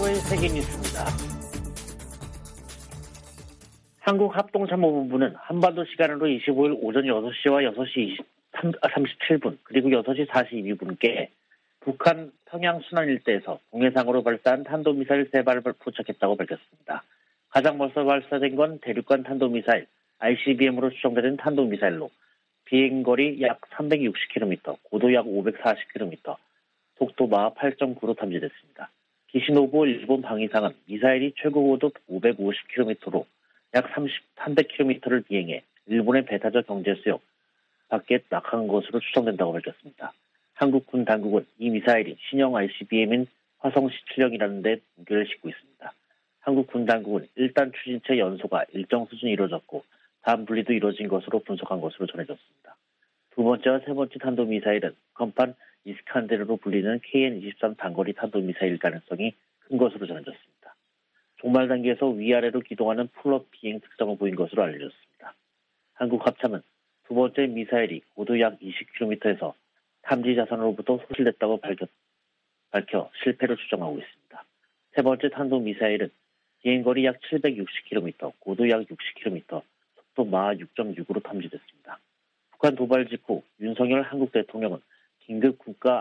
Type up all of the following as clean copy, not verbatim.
VOA 세계뉴스입니다. 한국합동참모본부는 한반도 시간으로 25일 오전 6시와 6시 37분 그리고 6시 42분께 북한 평양 순안 일대에서 동해상으로 발사한 탄도미사일 3발을 포착했다고 밝혔습니다. 가장 먼저 발사된 건 대륙간 탄도미사일 ICBM으로 추정되는 탄도미사일로 비행거리 약 360km, 고도 약 540km, 속도 마하 8.9로 탐지됐습니다. 기시노부 일본 방위상은 미사일이 최고 고도 550km로 약 300km를 비행해 일본의 배타적 경제수역 밖에 낙하한 것으로 추정된다고 밝혔습니다. 한국군 당국은 이 미사일이 신형 ICBM인 화성 17형이라는 데 무게를 싣고 있습니다. 한국군 당국은 일단 추진체 연소가 일정 수준이 이루어졌고 다음 분리도 이루어진 것으로 분석한 것으로 전해졌습니다. 두 번째와 세 번째 탄도미사일은 북한판 이스칸데르로 불리는 KN-23 단거리 탄도미사일 가능성이 큰 것으로 전해졌습니다. 종말 단계에서 위아래로 기동하는 풀업 비행 특성을 보인 것으로 알려졌습니다. 한국 합참은 두 번째 미사일이 고도 약 20km에서 탐지 자산으로부터 소실됐다고 밝혀 실패로 추정하고 있습니다. 세 번째 탄도미사일은 비행거리 약 760km, 고도 약 60km, 속도 마하 6.6으로 탐지됐습니다. 북한 도발 직후 윤석열 한국 대통령은 긴급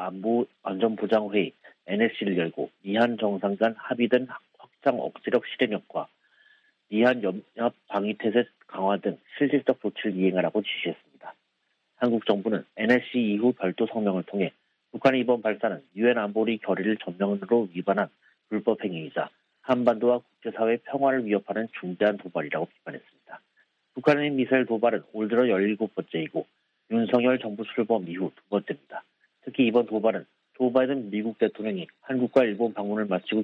국가안전보장회의 NSC를 열고 미한 정상 간 합의된 확장 억제력 실행력과 미한 연합 방위태세 강화 등 실질적 조치를 이행하라고 지시했습니다. 한국 정부는 NSC 이후 별도 성명을 통해 북한의 이번 발사는 유엔 안보리 결의를 전면으로 위반한 불법 행위이자 한반도와 국제사회 평화를 위협하는 중대한 도발이라고 비판했습니다. 북한의 미사일 도발은 올 들어 17번째이고 윤석열 정부 출범 이후 두 번째입니다. 특히 이번 도발은 조 바이든 미국 대통령이 한국과 일본 방문을 마치고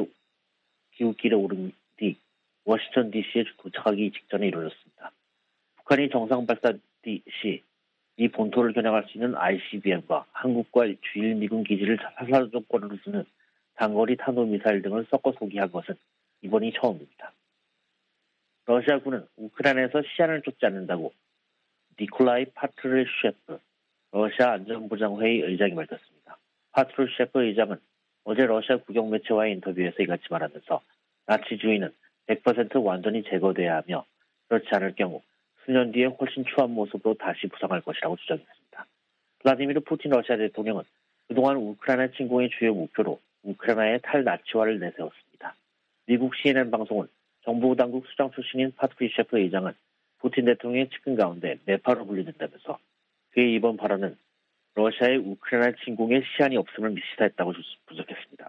기웃길에 오른 뒤 워싱턴 DC에 도착하기 직전에 이루어졌습니다. 북한이 정상 발사 시 이 본토를 겨냥할 수 있는 ICBM과 한국과 주일 미군 기지를 살사 조건으로 쓰는 단거리 탄도미사일 등을 섞어 소개한 것은 이번이 처음입니다. 러시아군은 우크라이나에서 시한을 쫓지 않는다고 니콜라이 파트루셰프 러시아 안전보장회의 의장이 밝혔습니다. 파트루셰프 의장은 어제 러시아 국영 매체와의 인터뷰에서 이같이 말하면서 나치주의는 100% 완전히 제거돼야 하며 그렇지 않을 경우 수년 뒤에 훨씬 추한 모습으로 다시 부상할 것이라고 주장했습니다. 블라디미르 푸틴 러시아 대통령은 그동안 우크라이나 침공의 주요 목표로 우크라이나의 탈나치화를 내세웠습니다. 미국 CNN 방송은 정부 당국 수장 출신인 파트루셰프 의장은 푸틴 대통령의 측근 가운데 매파로 분류된다면서 그의 이번 발언은 러시아의 우크라이나 침공에 시한이 없음을 시사했다고 분석했습니다.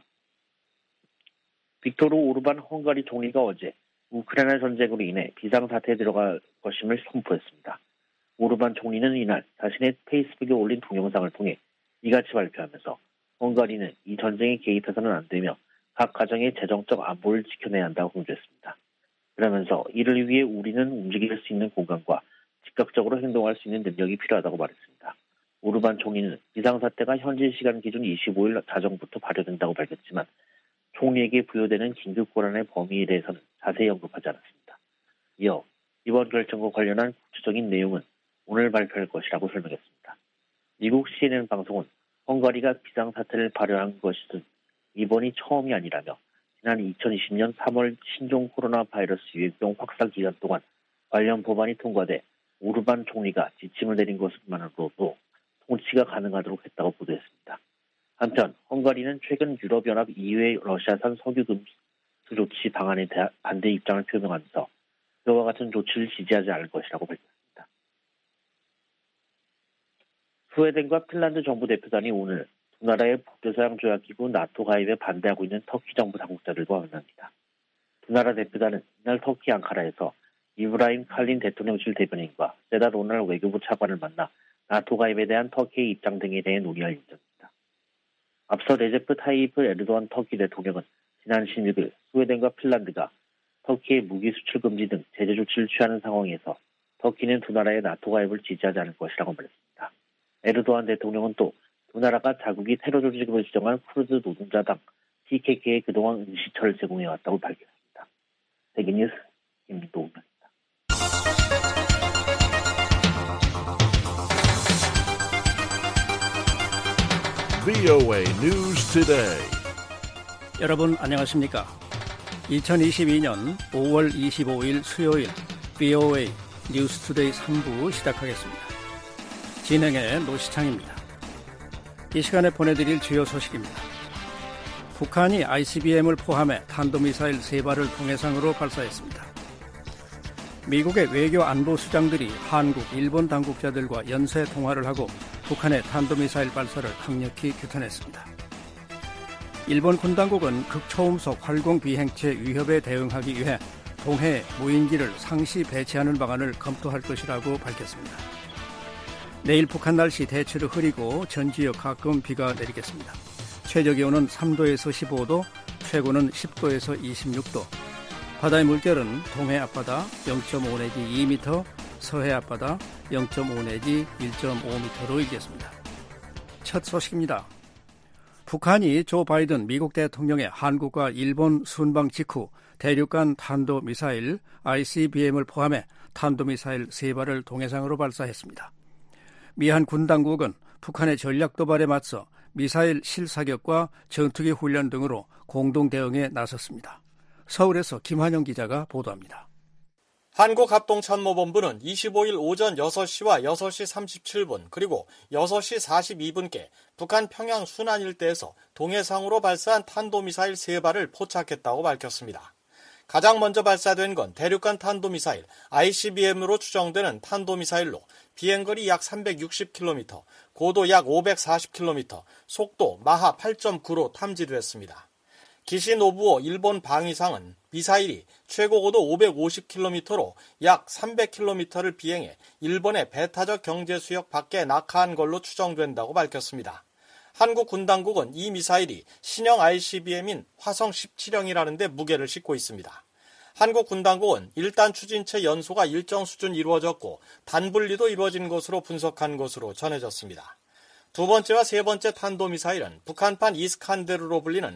빅토르 오르반 헝가리 총리가 어제 우크라이나 전쟁으로 인해 비상사태에 들어갈 것임을 선포했습니다. 오르반 총리는 이날 자신의 페이스북에 올린 동영상을 통해 이같이 발표하면서 헝가리는 이 전쟁에 개입해서는 안 되며 각 가정의 재정적 안보를 지켜내야 한다고 강조했습니다. 그러면서 이를 위해 우리는 움직일 수 있는 공간과 즉각적으로 행동할 수 있는 능력이 필요하다고 말했습니다. 오르반 총리는 비상사태가 현지 시간 기준 25일 자정부터 발효된다고 밝혔지만 총리에게 부여되는 긴급권한의 범위에 대해서는 자세히 언급하지 않았습니다. 이어 이번 결정과 관련한 구체적인 내용은 오늘 발표할 것이라고 설명했습니다. 미국 CNN 방송은 헝가리가 비상사태를 발효한 것은 이번이 처음이 아니라며 지난 2020년 3월 신종 코로나 바이러스 유행병 확산 기간 동안 관련 법안이 통과돼 오르반 총리가 지침을 내린 것만으로도 통치가 가능하도록 했다고 보도했습니다. 한편 헝가리는 최근 유럽연합 EU의 러시아산 석유 금수 조치 방안에 대한 반대 입장을 표명하면서 그와 같은 조치를 지지하지 않을 것이라고 밝혔습니다. 스웨덴과 핀란드 정부 대표단이 오늘 두 나라의 북대서양 조약기구 나토 가입에 반대하고 있는 터키 정부 당국자들과 만납니다. 두 나라 대표단은 이날 터키 앙카라에서 이브라임 칼린 대통령실 대변인과 세다 로날 외교부 차관을 만나 나토 가입에 대한 터키의 입장 등에 대해 논의할 예정입니다. 앞서 레제프 타이이프 에르도안 터키 대통령은 지난 16일 스웨덴과 핀란드가 터키의 무기 수출 금지 등 제재 조치를 취하는 상황에서 터키는 두 나라의 나토 가입을 지지하지 않을 것이라고 말했습니다. 에르도안 대통령은 또 두 나라가 자국이 테러 조직으로 지정한 쿠르드 노동자당 PKK에 그동안 은시처를 제공해왔다고 밝혔습니다. 세계뉴스 김도우입니다. VOA News Today. 여러분 안녕하십니까? 2022년 5월 25일 수요일 VOA 뉴스투데이 3부 시작하겠습니다. 진행의 노시창입니다. 이 시간에 보내드릴 주요 소식입니다. 북한이 ICBM을 포함해 탄도미사일 3발을 동해상으로 발사했습니다. 미국의 외교 안보 수장들이 한국, 일본 당국자들과 연쇄 통화를 하고 북한의 탄도미사일 발사를 강력히 규탄했습니다. 일본 군 당국은 극초음속 활공 비행체 위협에 대응하기 위해 동해 무인기를 상시 배치하는 방안을 검토할 것이라고 밝혔습니다. 내일 북한 날씨 대체로 흐리고 전 지역 가끔 비가 내리겠습니다. 최저기온은 3도에서 15도, 최고는 10도에서 26도. 바다의 물결은 동해 앞바다 0.5 내지 2m, 서해 앞바다 0.5 내지 1.5m로 일겠습니다. 첫 소식입니다. 북한이 조 바이든 미국 대통령의 한국과 일본 순방 직후 대륙간 탄도미사일 ICBM을 포함해 탄도미사일 3발을 동해상으로 발사했습니다. 미한 군 당국은 북한의 전략 도발에 맞서 미사일 실사격과 전투기 훈련 등으로 공동 대응에 나섰습니다. 서울에서 김환영 기자가 보도합니다. 한국합동참모본부는 25일 오전 6시와 6시 37분 그리고 6시 42분께 북한 평양 순안 일대에서 동해상으로 발사한 탄도미사일 3발을 포착했다고 밝혔습니다. 가장 먼저 발사된 건 대륙간 탄도미사일 ICBM으로 추정되는 탄도미사일로 비행거리 약 360km, 고도 약 540km, 속도 마하 8.9로 탐지됐습니다. 기시 노부오 일본 방위상은 미사일이 최고 고도 550km로 약 300km를 비행해 일본의 배타적 경제수역 밖에 낙하한 걸로 추정된다고 밝혔습니다. 한국 군 당국은 이 미사일이 신형 ICBM인 화성 17형이라는 데 무게를 싣고 있습니다. 한국 군 당국은 일단 추진체 연소가 일정 수준 이루어졌고 단분리도 이루어진 것으로 분석한 것으로 전해졌습니다. 두 번째와 세 번째 탄도미사일은 북한판 이스칸데르로 불리는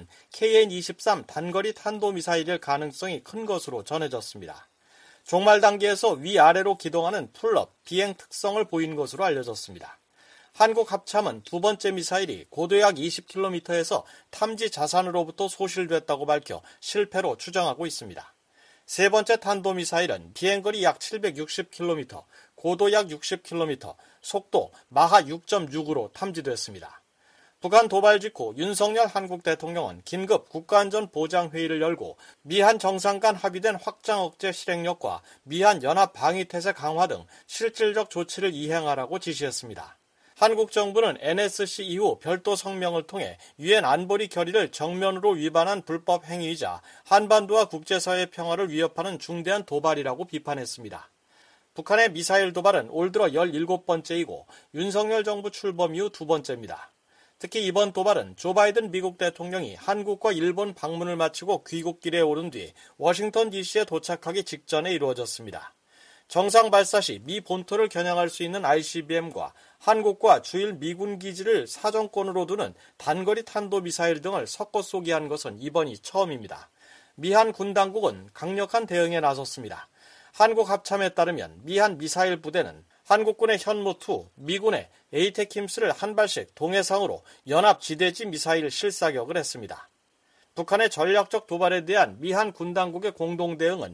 KN-23 단거리 탄도미사일일 가능성이 큰 것으로 전해졌습니다. 종말 단계에서 위아래로 기동하는 풀업, 비행 특성을 보인 것으로 알려졌습니다. 한국 합참은 두 번째 미사일이 고도 약 20km에서 탐지 자산으로부터 소실됐다고 밝혀 실패로 추정하고 있습니다. 세 번째 탄도미사일은 비행거리 약 760km, 고도 약 60km, 속도 마하 6.6으로 탐지됐습니다. 북한 도발 직후 윤석열 한국 대통령은 긴급 국가안전보장회의를 열고 미한 정상 간 합의된 확장 억제 실행력과 미한 연합 방위태세 강화 등 실질적 조치를 이행하라고 지시했습니다. 한국 정부는 NSC 이후 별도 성명을 통해 유엔 안보리 결의를 정면으로 위반한 불법 행위이자 한반도와 국제사회 평화를 위협하는 중대한 도발이라고 비판했습니다. 북한의 미사일 도발은 올 들어 17번째이고 윤석열 정부 출범 이후 두 번째입니다. 특히 이번 도발은 조 바이든 미국 대통령이 한국과 일본 방문을 마치고 귀국길에 오른 뒤 워싱턴 DC에 도착하기 직전에 이루어졌습니다. 정상 발사 시 미 본토를 겨냥할 수 있는 ICBM과 한국과 주일 미군 기지를 사정권으로 두는 단거리 탄도미사일 등을 섞어 쏘게 한 것은 이번이 처음입니다. 미한 군 당국은 강력한 대응에 나섰습니다. 한국 합참에 따르면 미한 미사일 부대는 한국군의 현무2, 미군의 에이테킴스를 한 발씩 동해상으로 연합 지대지 미사일 실사격을 했습니다. 북한의 전략적 도발에 대한 미한 군 당국의 공동 대응은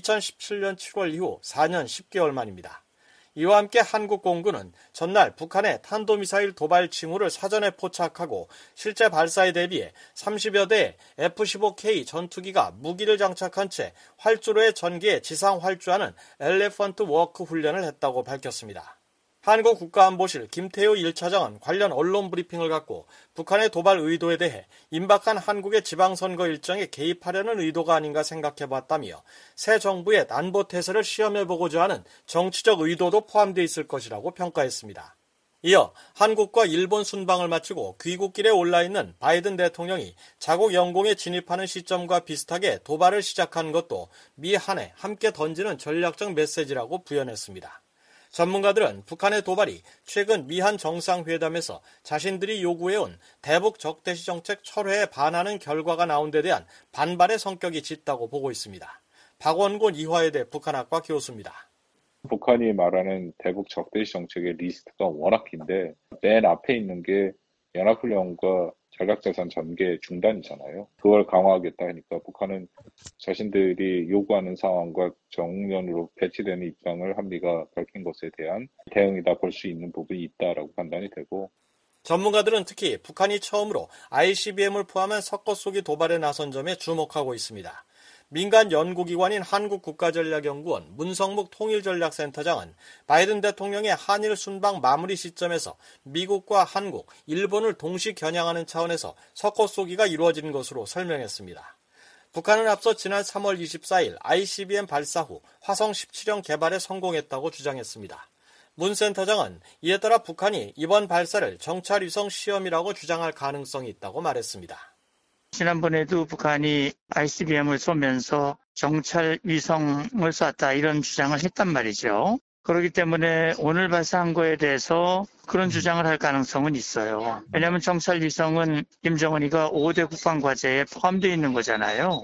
2017년 7월 이후 4년 10개월 만입니다. 이와 함께 한국 공군은 전날 북한의 탄도미사일 도발 징후를 사전에 포착하고 실제 발사에 대비해 30여 대의 F-15K 전투기가 무기를 장착한 채 활주로의 전기에 지상 활주하는 엘레펀트 워크 훈련을 했다고 밝혔습니다. 한국 국가안보실 김태효 1차장은 관련 언론 브리핑을 갖고 북한의 도발 의도에 대해 임박한 한국의 지방선거 일정에 개입하려는 의도가 아닌가 생각해봤다며 새 정부의 안보태세를 시험해보고자 하는 정치적 의도도 포함되어 있을 것이라고 평가했습니다. 이어 한국과 일본 순방을 마치고 귀국길에 올라있는 바이든 대통령이 자국 영공에 진입하는 시점과 비슷하게 도발을 시작한 것도 미한에 함께 던지는 전략적 메시지라고 부연했습니다. 전문가들은 북한의 도발이 최근 미한 정상회담에서 자신들이 요구해온 대북 적대시 정책 철회에 반하는 결과가 나온 데 대한 반발의 성격이 짙다고 보고 있습니다. 박원곤 이화여대 북한학과 교수입니다. 북한이 말하는 대북 적대시 정책의 리스트가 워낙 긴데 맨 앞에 있는 게 연합훈련과 전략자산 전개 중단이잖아요. 그걸 강화하겠다 하니까 북한은 자신들이 요구하는 상황과 정면으로 배치되는 입장을 한미가 밝힌 것에 대한 대응이다 볼 수 있는 부분이 있다라고 판단이 되고, 전문가들은 특히 북한이 처음으로 ICBM을 포함한 섞어 쏘기 도발에 나선 점에 주목하고 있습니다. 민간 연구기관인 한국국가전략연구원 문성묵 통일전략센터장은 바이든 대통령의 한일 순방 마무리 시점에서 미국과 한국, 일본을 동시 겨냥하는 차원에서 섞어 쏘기가 이루어진 것으로 설명했습니다. 북한은 앞서 지난 3월 24일 ICBM 발사 후 화성 17형 개발에 성공했다고 주장했습니다. 문 센터장은 이에 따라 북한이 이번 발사를 정찰위성 시험이라고 주장할 가능성이 있다고 말했습니다. 지난번에도 북한이 ICBM을 쏘면서 정찰 위성을 쐈다 이런 주장을 했단 말이죠. 그렇기 때문에 오늘 발사한 거에 대해서 그런 주장을 할 가능성은 있어요. 왜냐하면 정찰 위성은 김정은이가 5대 국방과제에 포함되어 있는 거잖아요.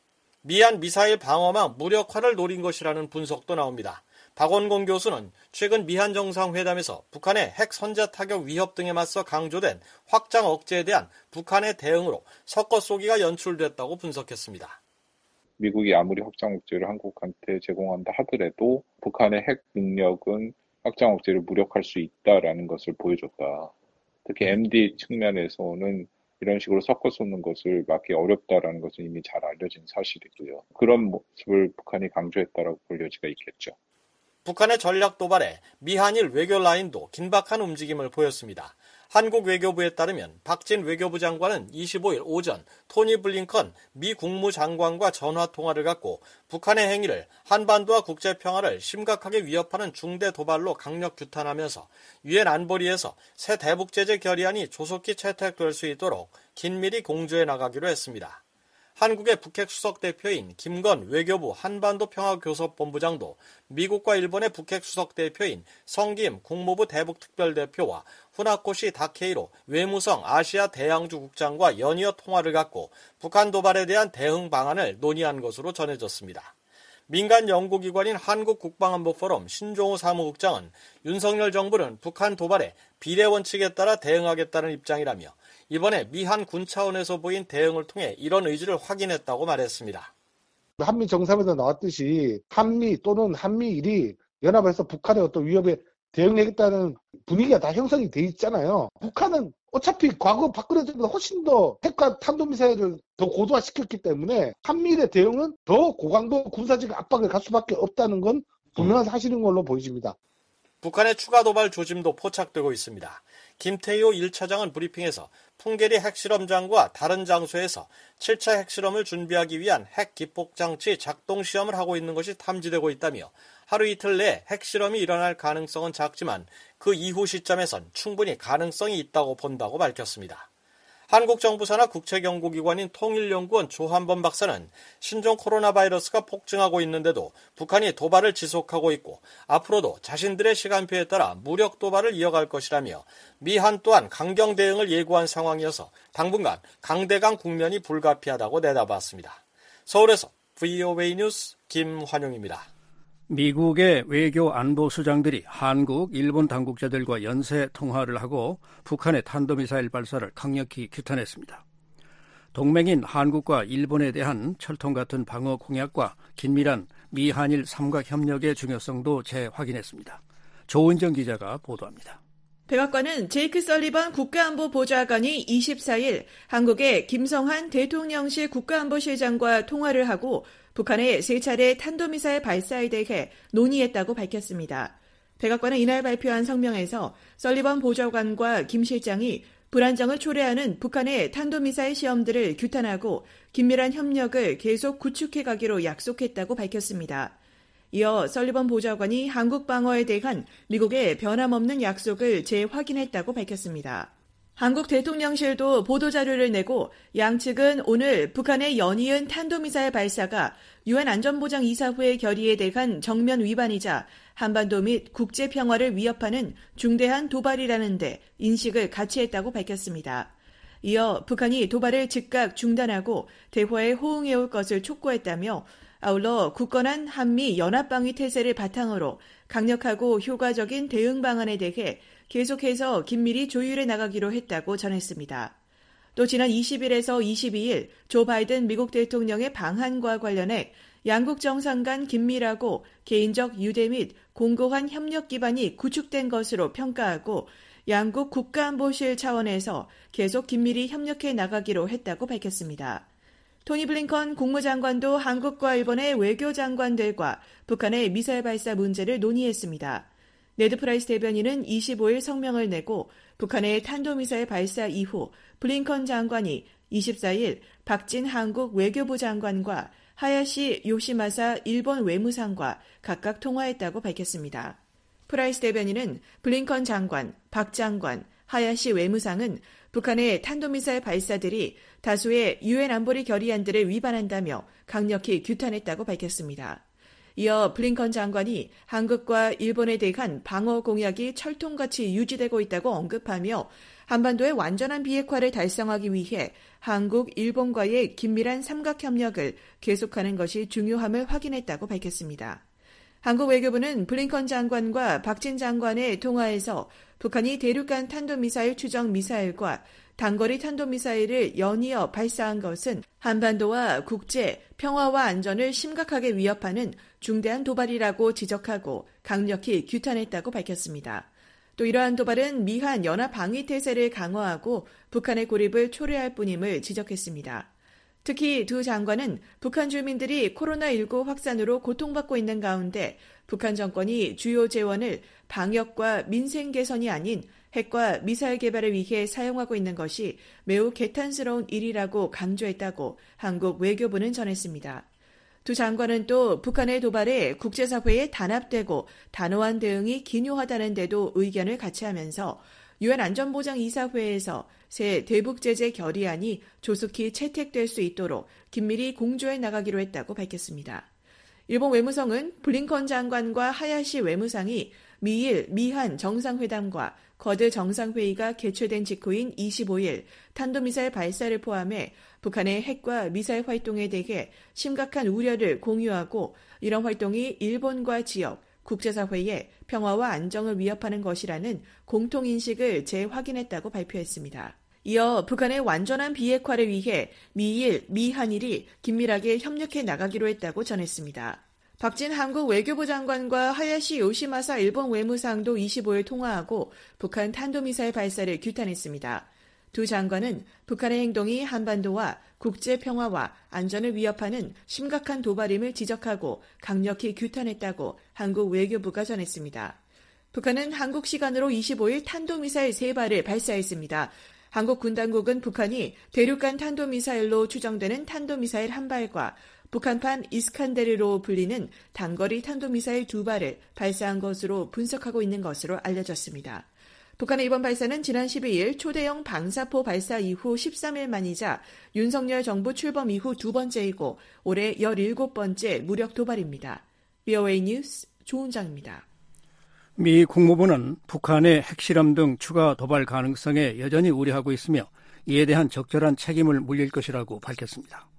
미한 미사일 방어망 무력화를 노린 것이라는 분석도 나옵니다. 박원공 교수는 최근 미한 정상회담에서 북한의 핵 선제 타격 위협 등에 맞서 강조된 확장 억제에 대한 북한의 대응으로 섞어 쏘기가 연출됐다고 분석했습니다. 미국이 아무리 확장 억제를 한국한테 제공한다 하더라도 북한의 핵 능력은 확장 억제를 무력할 수 있다라는 것을 보여줬다. 특히 MD 측면에서는 이런 식으로 섞어 쏘는 것을 막기 어렵다라는 것은 이미 잘 알려진 사실이고요. 그런 모습을 북한이 강조했다라고 볼 여지가 있겠죠. 북한의 전략 도발에 미한일 외교 라인도 긴박한 움직임을 보였습니다. 한국 외교부에 따르면 박진 외교부 장관은 25일 오전 토니 블링컨 미 국무장관과 전화통화를 갖고 북한의 행위를 한반도와 국제평화를 심각하게 위협하는 중대 도발로 강력 규탄하면서 유엔 안보리에서 새 대북제재 결의안이 조속히 채택될 수 있도록 긴밀히 공조해 나가기로 했습니다. 한국의 북핵 수석 대표인 김건 외교부 한반도평화교섭본부장도 미국과 일본의 북핵 수석 대표인 성김 국무부 대북특별대표와 후나코시 다케이로 외무성 아시아 대양주 국장과 연이어 통화를 갖고 북한 도발에 대한 대응 방안을 논의한 것으로 전해졌습니다. 민간 연구기관인 한국국방안보포럼 신종호 사무국장은 윤석열 정부는 북한 도발에 비례 원칙에 따라 대응하겠다는 입장이라며 이번에 미한 군 차원에서 보인 대응을 통해 이런 의지를 확인했다고 말했습니다. 한미 정상회담에서 나왔듯이 한미 또는 한미일이 연합해서 북한의 어떤 위협에 대응하겠다는 분위기가 다 형성이 돼 있잖아요. 북한은 어차피 과거 박근혜 정부보다 훨씬 더 핵과 탄도미사일을 더 고도화시켰기 때문에 한미일의 대응은 더 고강도 군사적 압박을 갈 수밖에 없다는 건 분명한 사실인 걸로 보여집니다. 북한의 추가 도발 조짐도 포착되고 있습니다. 김태효 1차장은 브리핑에서 풍계리 핵실험장과 다른 장소에서 7차 핵실험을 준비하기 위한 핵 기폭장치 작동 시험을 하고 있는 것이 탐지되고 있다며 하루 이틀 내에 핵실험이 일어날 가능성은 작지만 그 이후 시점에선 충분히 가능성이 있다고 본다고 밝혔습니다. 한국 정부 산하 국책연구기관인 통일연구원 조한범 박사는 신종 코로나 바이러스가 폭증하고 있는데도 북한이 도발을 지속하고 있고 앞으로도 자신들의 시간표에 따라 무력 도발을 이어갈 것이라며 미한 또한 강경 대응을 예고한 상황이어서 당분간 강대강 국면이 불가피하다고 내다봤습니다. 서울에서 VOA 뉴스 김환용입니다. 미국의 외교 안보 수장들이 한국, 일본 당국자들과 연쇄 통화를 하고 북한의 탄도미사일 발사를 강력히 규탄했습니다. 동맹인 한국과 일본에 대한 철통 같은 방어 공약과 긴밀한 미한일 삼각협력의 중요성도 재확인했습니다. 조은정 기자가 보도합니다. 백악관은 제이크 설리번 국가안보보좌관이 24일 한국의 김성한 대통령실 국가안보실장과 통화를 하고 북한의 3차례 탄도미사일 발사에 대해 논의했다고 밝혔습니다. 백악관은 이날 발표한 성명에서 설리번 보좌관과 김 실장이 불안정을 초래하는 북한의 탄도미사일 시험들을 규탄하고 긴밀한 협력을 계속 구축해 가기로 약속했다고 밝혔습니다. 이어 설리번 보좌관이 한국 방어에 대한 미국의 변함없는 약속을 재확인했다고 밝혔습니다. 한국 대통령실도 보도자료를 내고 양측은 오늘 북한의 연이은 탄도미사일 발사가 유엔 안전보장이사회의 결의에 대한 정면 위반이자 한반도 및 국제평화를 위협하는 중대한 도발이라는 데 인식을 같이 했다고 밝혔습니다. 이어 북한이 도발을 즉각 중단하고 대화에 호응해올 것을 촉구했다며 아울러 굳건한 한미 연합방위 태세를 바탕으로 강력하고 효과적인 대응 방안에 대해 계속해서 긴밀히 조율해 나가기로 했다고 전했습니다. 또 지난 20일에서 22일 조 바이든 미국 대통령의 방한과 관련해 양국 정상 간 긴밀하고 개인적 유대 및 공고한 협력 기반이 구축된 것으로 평가하고 양국 국가안보실 차원에서 계속 긴밀히 협력해 나가기로 했다고 밝혔습니다. 토니 블링컨 국무장관도 한국과 일본의 외교장관들과 북한의 미사일 발사 문제를 논의했습니다. 네드 프라이스 대변인은 25일 성명을 내고 북한의 탄도미사일 발사 이후 블링컨 장관이 24일 박진 한국 외교부 장관과 하야시 요시마사 일본 외무상과 각각 통화했다고 밝혔습니다. 프라이스 대변인은 블링컨 장관, 박 장관, 하야시 외무상은 북한의 탄도미사일 발사들이 다수의 유엔 안보리 결의안들을 위반한다며 강력히 규탄했다고 밝혔습니다. 이어 블링컨 장관이 한국과 일본에 대한 방어 공약이 철통같이 유지되고 있다고 언급하며 한반도의 완전한 비핵화를 달성하기 위해 한국, 일본과의 긴밀한 삼각협력을 계속하는 것이 중요함을 확인했다고 밝혔습니다. 한국 외교부는 블링컨 장관과 박진 장관의 통화에서 북한이 대륙간 탄도미사일 추정 미사일과 단거리 탄도미사일을 연이어 발사한 것은 한반도와 국제 평화와 안전을 심각하게 위협하는 중대한 도발이라고 지적하고 강력히 규탄했다고 밝혔습니다. 또 이러한 도발은 미한 연합 방위 태세를 강화하고 북한의 고립을 초래할 뿐임을 지적했습니다. 특히 두 장관은 북한 주민들이 코로나19 확산으로 고통받고 있는 가운데 북한 정권이 주요 재원을 방역과 민생 개선이 아닌 핵과 미사일 개발을 위해 사용하고 있는 것이 매우 개탄스러운 일이라고 강조했다고 한국 외교부는 전했습니다. 두 장관은 또 북한의 도발에 국제사회에 단합되고 단호한 대응이 기요하다는 데도 의견을 같이 하면서 유엔 안전보장이사회에서 새 대북제재 결의안이 조속히 채택될 수 있도록 긴밀히 공조해 나가기로 했다고 밝혔습니다. 일본 외무성은 블링컨 장관과 하야시 외무상이 미일, 미한 정상회담과 거드 정상회의가 개최된 직후인 25일 탄도미사일 발사를 포함해 북한의 핵과 미사일 활동에 대해 심각한 우려를 공유하고 이런 활동이 일본과 지역, 국제사회의 평화와 안정을 위협하는 것이라는 공통인식을 재확인했다고 발표했습니다. 이어 북한의 완전한 비핵화를 위해 미일, 미한일이 긴밀하게 협력해 나가기로 했다고 전했습니다. 박진 한국 외교부 장관과 하야시 요시마사 일본 외무상도 25일 통화하고 북한 탄도미사일 발사를 규탄했습니다. 두 장관은 북한의 행동이 한반도와 국제 평화와 안전을 위협하는 심각한 도발임을 지적하고 강력히 규탄했다고 한국 외교부가 전했습니다. 북한은 한국 시간으로 25일 탄도미사일 3발을 발사했습니다. 한국 군당국은 북한이 대륙간 탄도미사일로 추정되는 탄도미사일 1발과 북한판 이스칸데르로 불리는 단거리 탄도미사일 2발을 발사한 것으로 분석하고 있는 것으로 알려졌습니다. 북한의 이번 발사는 지난 12일 초대형 방사포 발사 이후 13일 만이자 윤석열 정부 출범 이후 두 번째이고 올해 17번째 무력 도발입니다. VOA 뉴스 조은정입니다. 미 국무부는 북한의 핵실험 등 추가 도발 가능성에 여전히 우려하고 있으며 이에 대한 적절한 책임을 물릴 것이라고 밝혔습니다.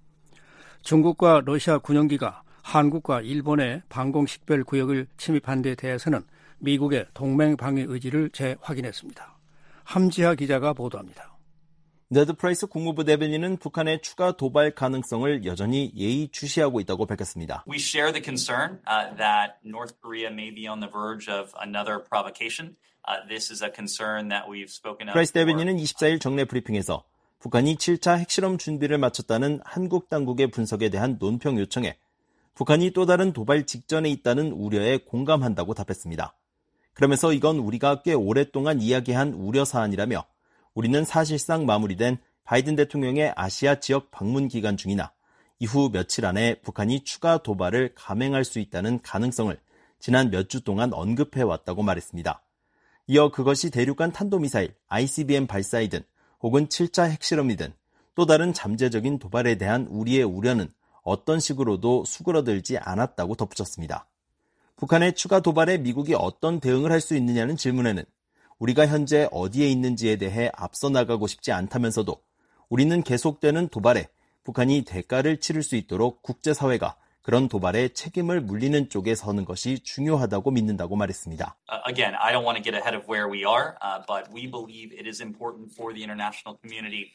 중국과 러시아 군용기가 한국과 일본의 방공식별 구역을 침입한 데 대해서는 미국의 동맹 방위 의지를 재확인했습니다. 함지하 기자가 보도합니다. 네드 프라이스 국무부 대변인은 북한의 추가 도발 가능성을 여전히 예의주시하고 있다고 밝혔습니다. We share the concern that North Korea may be on the verge of another provocation. This is a concern that we've spoken of. 프라이스 대변인은 24일 정례 브리핑에서 북한이 7차 핵실험 준비를 마쳤다는 한국 당국의 분석에 대한 논평 요청에 북한이 또 다른 도발 직전에 있다는 우려에 공감한다고 답했습니다. 그러면서 이건 우리가 꽤 오랫동안 이야기한 우려사안이라며 우리는 사실상 마무리된 바이든 대통령의 아시아 지역 방문 기간 중이나 이후 며칠 안에 북한이 추가 도발을 감행할 수 있다는 가능성을 지난 몇 주 동안 언급해왔다고 말했습니다. 이어 그것이 대륙간 탄도미사일, ICBM 발사이든 혹은 7차 핵실험이든 또 다른 잠재적인 도발에 대한 우리의 우려는 어떤 식으로도 수그러들지 않았다고 덧붙였습니다. 북한의 추가 도발에 미국이 어떤 대응을 할 수 있느냐는 질문에는 우리가 현재 어디에 있는지에 대해 앞서 나가고 싶지 않다면서도 우리는 계속되는 도발에 북한이 대가를 치를 수 있도록 국제사회가 그런 도발에 책임을 물리는 쪽에 서는 것이 중요하다고 믿는다고 말했습니다. Again, I don't want to get ahead of where we are, but we believe it is important for the international community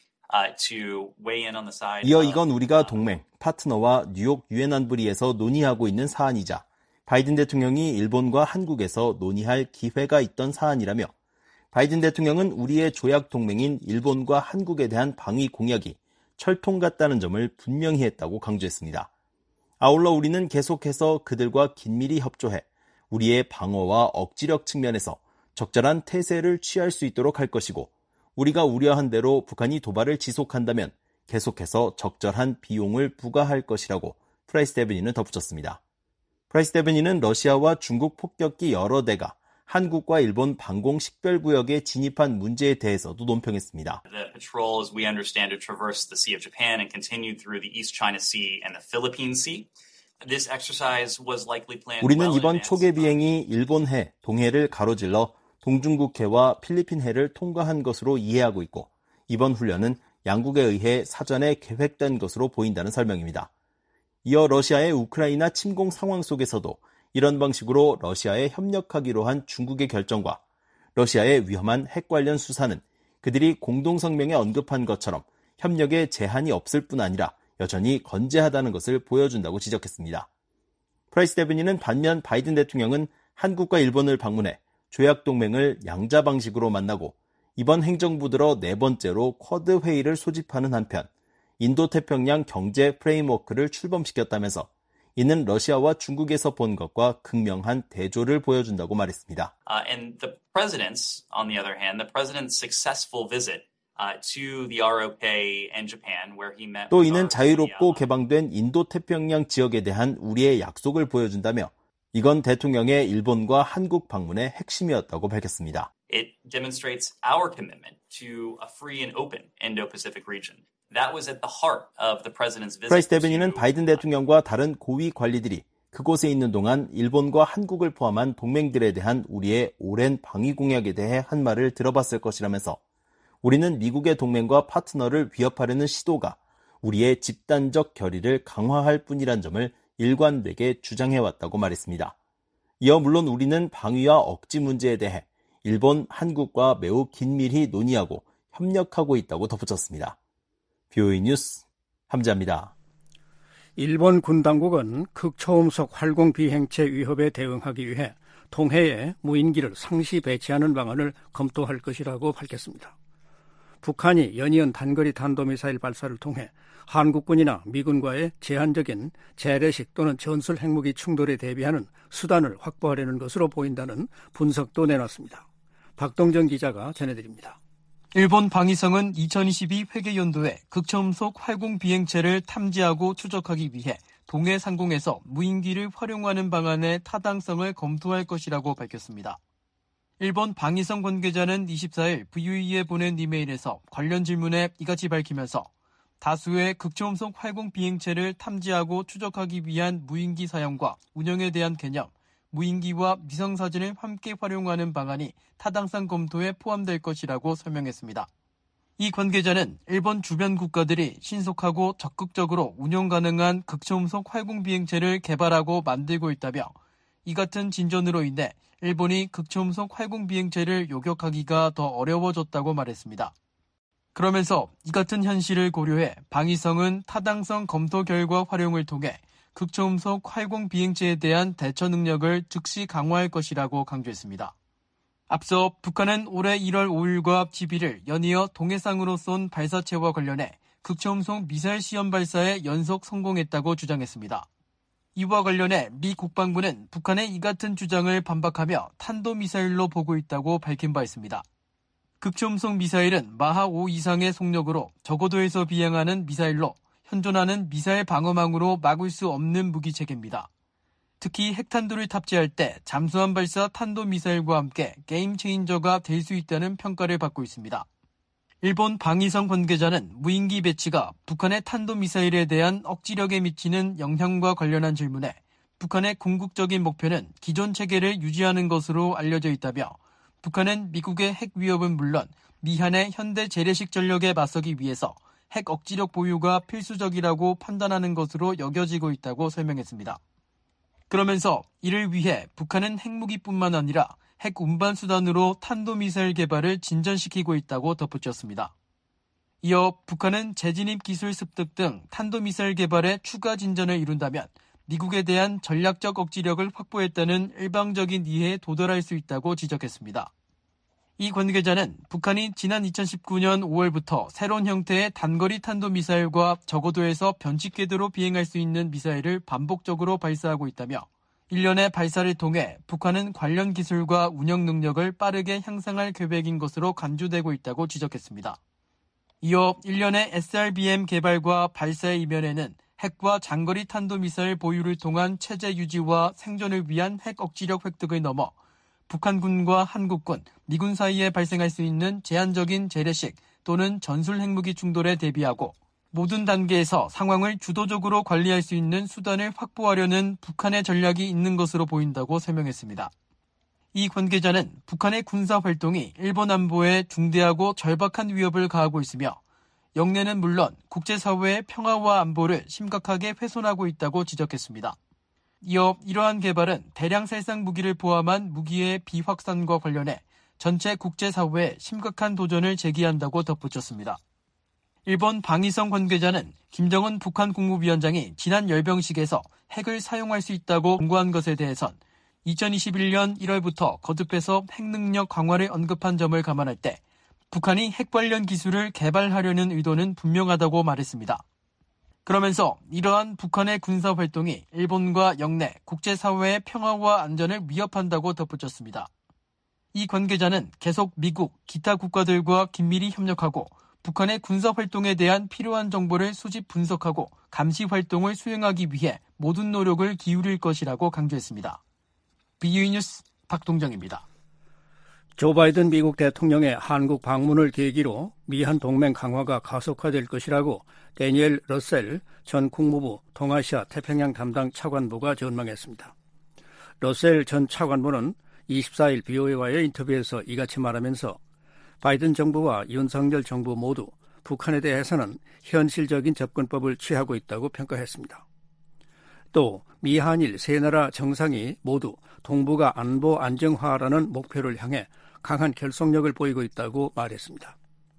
to weigh in on the side. 이어 이건 우리가 동맹, 파트너와 뉴욕 유엔 안보리에서 논의하고 있는 사안이자 바이든 대통령이 일본과 한국에서 논의할 기회가 있던 사안이라며 바이든 대통령은 우리의 조약 동맹인 일본과 한국에 대한 방위 공약이 철통 같다는 점을 분명히 했다고 강조했습니다. 아울러 우리는 계속해서 그들과 긴밀히 협조해 우리의 방어와 억지력 측면에서 적절한 태세를 취할 수 있도록 할 것이고 우리가 우려한 대로 북한이 도발을 지속한다면 계속해서 적절한 비용을 부과할 것이라고 프라이스 데브니는 덧붙였습니다. 프라이스 데브니는 러시아와 중국 폭격기 여러 대가 한국과 일본 방공 식별구역에 진입한 문제에 대해서도 논평했습니다. The patrol, as we understand it, traversed the Sea of Japan and continued through the East China Sea and the Philippine Sea. This exercise was likely planned. 우리는 이번 초계 비행이 일본해, 동해를 가로질러 동중국해와 필리핀해를 통과한 것으로 이해하고 있고 이번 훈련은 양국에 의해 사전에 계획된 것으로 보인다는 설명입니다. 이어 러시아의 우크라이나 침공 상황 속에서도 이런 방식으로 러시아에 협력하기로 한 중국의 결정과 러시아의 위험한 핵 관련 수사는 그들이 공동성명에 언급한 것처럼 협력에 제한이 없을 뿐 아니라 여전히 건재하다는 것을 보여준다고 지적했습니다. 프라이스 데브니는 반면 바이든 대통령은 한국과 일본을 방문해 조약동맹을 양자 방식으로 만나고 이번 행정부 들어 4번째로 쿼드 회의를 소집하는 한편 인도태평양 경제 프레임워크를 출범시켰다면서 이는 러시아와 중국에서 본 것과 극명한 대조를 보여준다고 말했습니다. And the president's, on the other hand, the president's successful visit to the ROK and Japan, where he met. 또 이는 자유롭고 개방된 인도태평양 지역에 대한 우리의 약속을 보여준다며 이건 대통령의 일본과 한국 방문의 핵심이었다고 밝혔습니다. It demonstrates our commitment to a free and open Indo-Pacific region. That was at the heart of the president's visit. 프라이스 데브니는 바이든 대통령과 다른 고위 관리들이 그곳에 있는 동안 일본과 한국을 포함한 동맹들에 대한 우리의 오랜 방위 공약에 대해 한 말을 들어봤을 것이라면서 우리는 미국의 동맹과 파트너를 위협하려는 시도가 우리의 집단적 결의를 강화할 뿐이란 점을 일관되게 주장해왔다고 말했습니다. 이어 물론 우리는 방위와 억지 문제에 대해 일본, 한국과 매우 긴밀히 논의하고 협력하고 있다고 덧붙였습니다. BOE 뉴스 함재합니다. 일본 군 당국은 극초음속 활공 비행체 위협에 대응하기 위해 동해에 무인기를 상시 배치하는 방안을 검토할 것이라고 밝혔습니다. 북한이 연이은 단거리 탄도미사일 발사를 통해 한국군이나 미군과의 제한적인 재래식 또는 전술 핵무기 충돌에 대비하는 수단을 확보하려는 것으로 보인다는 분석도 내놨습니다. 박동정 기자가 전해드립니다. 일본 방위성은 2022 회계연도에 극초음속 활공 비행체를 탐지하고 추적하기 위해 동해 상공에서 무인기를 활용하는 방안의 타당성을 검토할 것이라고 밝혔습니다. 일본 방위성 관계자는 24일 VOE에 보낸 이메일에서 관련 질문에 이같이 밝히면서 다수의 극초음속 활공 비행체를 탐지하고 추적하기 위한 무인기 사용과 운영에 대한 개념, 무인기와 위성사진을 함께 활용하는 방안이 타당성 검토에 포함될 것이라고 설명했습니다. 이 관계자는 일본 주변 국가들이 신속하고 적극적으로 운영 가능한 극초음속 활공 비행체를 개발하고 만들고 있다며 이 같은 진전으로 인해 일본이 극초음속 활공 비행체를 요격하기가 더 어려워졌다고 말했습니다. 그러면서 이 같은 현실을 고려해 방위성은 타당성 검토 결과 활용을 통해 극초음속 활공 비행체에 대한 대처 능력을 즉시 강화할 것이라고 강조했습니다. 앞서 북한은 올해 1월 5일과 11일 연이어 동해상으로 쏜 발사체와 관련해 극초음속 미사일 시험 발사에 연속 성공했다고 주장했습니다. 이와 관련해 미 국방부는 북한의 이 같은 주장을 반박하며 탄도미사일로 보고 있다고 밝힌 바 있습니다. 극초음속 미사일은 마하 5 이상의 속력으로 저고도에서 비행하는 미사일로 현존하는 미사일 방어망으로 막을 수 없는 무기체계입니다. 특히 핵탄두를 탑재할 때 잠수함 발사 탄도미사일과 함께 게임 체인저가 될 수 있다는 평가를 받고 있습니다. 일본 방위성 관계자는 무인기 배치가 북한의 탄도미사일에 대한 억지력에 미치는 영향과 관련한 질문에 북한의 궁극적인 목표는 기존 체계를 유지하는 것으로 알려져 있다며 북한은 미국의 핵 위협은 물론 미한의 현대 재래식 전력에 맞서기 위해서 핵 억지력 보유가 필수적이라고 판단하는 것으로 여겨지고 있다고 설명했습니다. 그러면서 이를 위해 북한은 핵무기뿐만 아니라 핵 운반 수단으로 탄도미사일 개발을 진전시키고 있다고 덧붙였습니다. 이어 북한은 재진입 기술 습득 등 탄도미사일 개발에 추가 진전을 이룬다면 미국에 대한 전략적 억지력을 확보했다는 일방적인 이해에 도달할 수 있다고 지적했습니다. 이 관계자는 북한이 지난 2019년 5월부터 새로운 형태의 단거리 탄도미사일과 저고도에서 변칙궤도로 비행할 수 있는 미사일을 반복적으로 발사하고 있다며 일련의 발사를 통해 북한은 관련 기술과 운영 능력을 빠르게 향상할 계획인 것으로 간주되고 있다고 지적했습니다. 이어 일련의 SRBM 개발과 발사의 이면에는 핵과 장거리 탄도미사일 보유를 통한 체제 유지와 생존을 위한 핵 억지력 획득을 넘어 북한군과 한국군, 미군 사이에 발생할 수 있는 제한적인 재래식 또는 전술 핵무기 충돌에 대비하고 모든 단계에서 상황을 주도적으로 관리할 수 있는 수단을 확보하려는 북한의 전략이 있는 것으로 보인다고 설명했습니다. 이 관계자는 북한의 군사 활동이 일본 안보에 중대하고 절박한 위협을 가하고 있으며 영내는 물론 국제사회의 평화와 안보를 심각하게 훼손하고 있다고 지적했습니다. 이어 이러한 개발은 대량 살상 무기를 포함한 무기의 비확산과 관련해 전체 국제사회에 심각한 도전을 제기한다고 덧붙였습니다. 일본 방위성 관계자는 김정은 북한 국무위원장이 지난 열병식에서 핵을 사용할 수 있다고 공고한 것에 대해선 2021년 1월부터 거듭해서 핵 능력 강화를 언급한 점을 감안할 때 북한이 핵 관련 기술을 개발하려는 의도는 분명하다고 말했습니다. 그러면서 이러한 북한의 군사 활동이 일본과 영내 국제사회의 평화와 안전을 위협한다고 덧붙였습니다. 이 관계자는 계속 미국, 기타 국가들과 긴밀히 협력하고 북한의 군사 활동에 대한 필요한 정보를 수집 분석하고 감시 활동을 수행하기 위해 모든 노력을 기울일 것이라고 강조했습니다. BOE 뉴스 박동정입니다. 조 바이든 미국 대통령의 한국 방문을 계기로 미한 동맹 강화가 가속화될 것이라고 데니엘 러셀 전 국무부 동아시아 태평양 담당 차관보가 전망했습니다. 러셀 전 차관보는 24일 BOA와의 인터뷰에서 이같이 말하면서 바이든 정부와 윤석열 정부 모두 북한에 대해서는 현실적인 접근법을 취하고 있다고 평가했습니다. 또 미한일 세 나라 정상이 모두 동북아 안보 안정화라는 목표를 향해 강한 결속력을 보이고 있다고 말했습니다.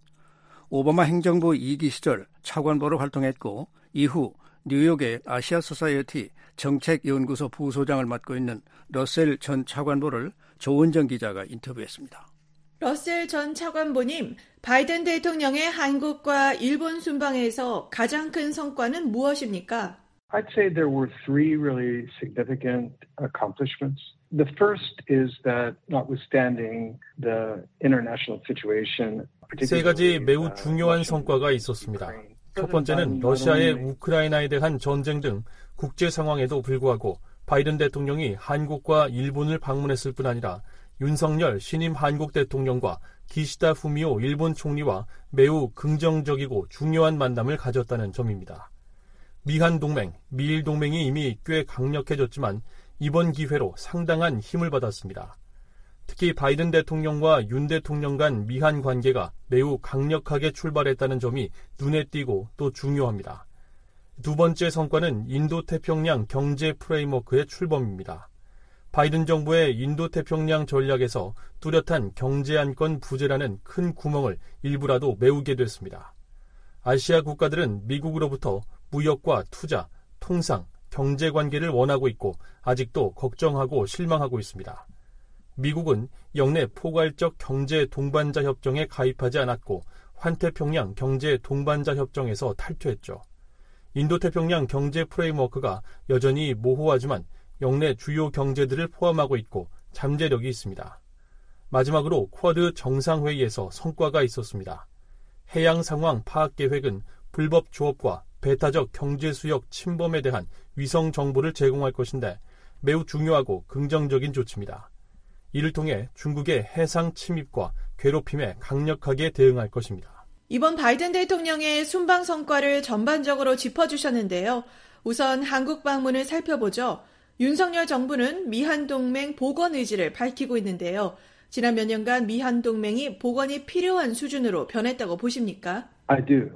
오바마 행정부 2기 시절 차관보로 활동했고 이후 뉴욕의 아시아 소사이어티 정책연구소 부소장을 맡고 있는 러셀 전 차관보를 조은정 기자가 인터뷰했습니다. 러셀 전 차관보님, 바이든 대통령의 한국과 일본 순방에서 가장 큰 성과는 무엇입니까? I'd say there were three really significant accomplishments. The first is that notwithstanding the international situation, 세 가지 매우 중요한 성과가 있었습니다. 첫 번째는 러시아의 우크라이나에 대한 전쟁 등 국제 상황에도 불구하고 바이든 대통령이 한국과 일본을 방문했을 뿐 아니라 윤석열 신임 한국 대통령과 기시다 후미오 일본 총리와 매우 긍정적이고 중요한 만남을 가졌다는 점입니다. 미한 동맹, 미일 동맹이 이미 꽤 강력해졌지만 이번 기회로 상당한 힘을 받았습니다. 특히 바이든 대통령과 윤 대통령 간 미한 관계가 매우 강력하게 출발했다는 점이 눈에 띄고 또 중요합니다. 두 번째 성과는 인도태평양 경제 프레임워크의 출범입니다. 바이든 정부의 인도태평양 전략에서 뚜렷한 경제안건 부재라는 큰 구멍을 일부라도 메우게 됐습니다. 아시아 국가들은 미국으로부터 무역과 투자, 통상, 경제관계를 원하고 있고 아직도 걱정하고 실망하고 있습니다. 미국은 영내 포괄적 경제 동반자 협정에 가입하지 않았고 환태평양 경제 동반자 협정에서 탈퇴했죠. 인도태평양 경제 프레임워크가 여전히 모호하지만 영내 주요 경제들을 포함하고 있고 잠재력이 있습니다. 마지막으로 쿼드 정상회의에서 성과가 있었습니다. 해양 상황 파악 계획은 불법 조업과 배타적 경제 수역 침범에 대한 위성 정보를 제공할 것인데 매우 중요하고 긍정적인 조치입니다. 이를 통해 중국의 해상 침입과 괴롭힘에 강력하게 대응할 것입니다. 이번 바이든 대통령의 순방 성과를 전반적으로 짚어주셨는데요. 우선 한국 방문을 살펴보죠. 윤석열 정부는 미한동맹 복원 의지를 밝히고 있는데요. 지난 몇 년간 미한동맹이 복원이 필요한 수준으로 변했다고 보십니까? I do.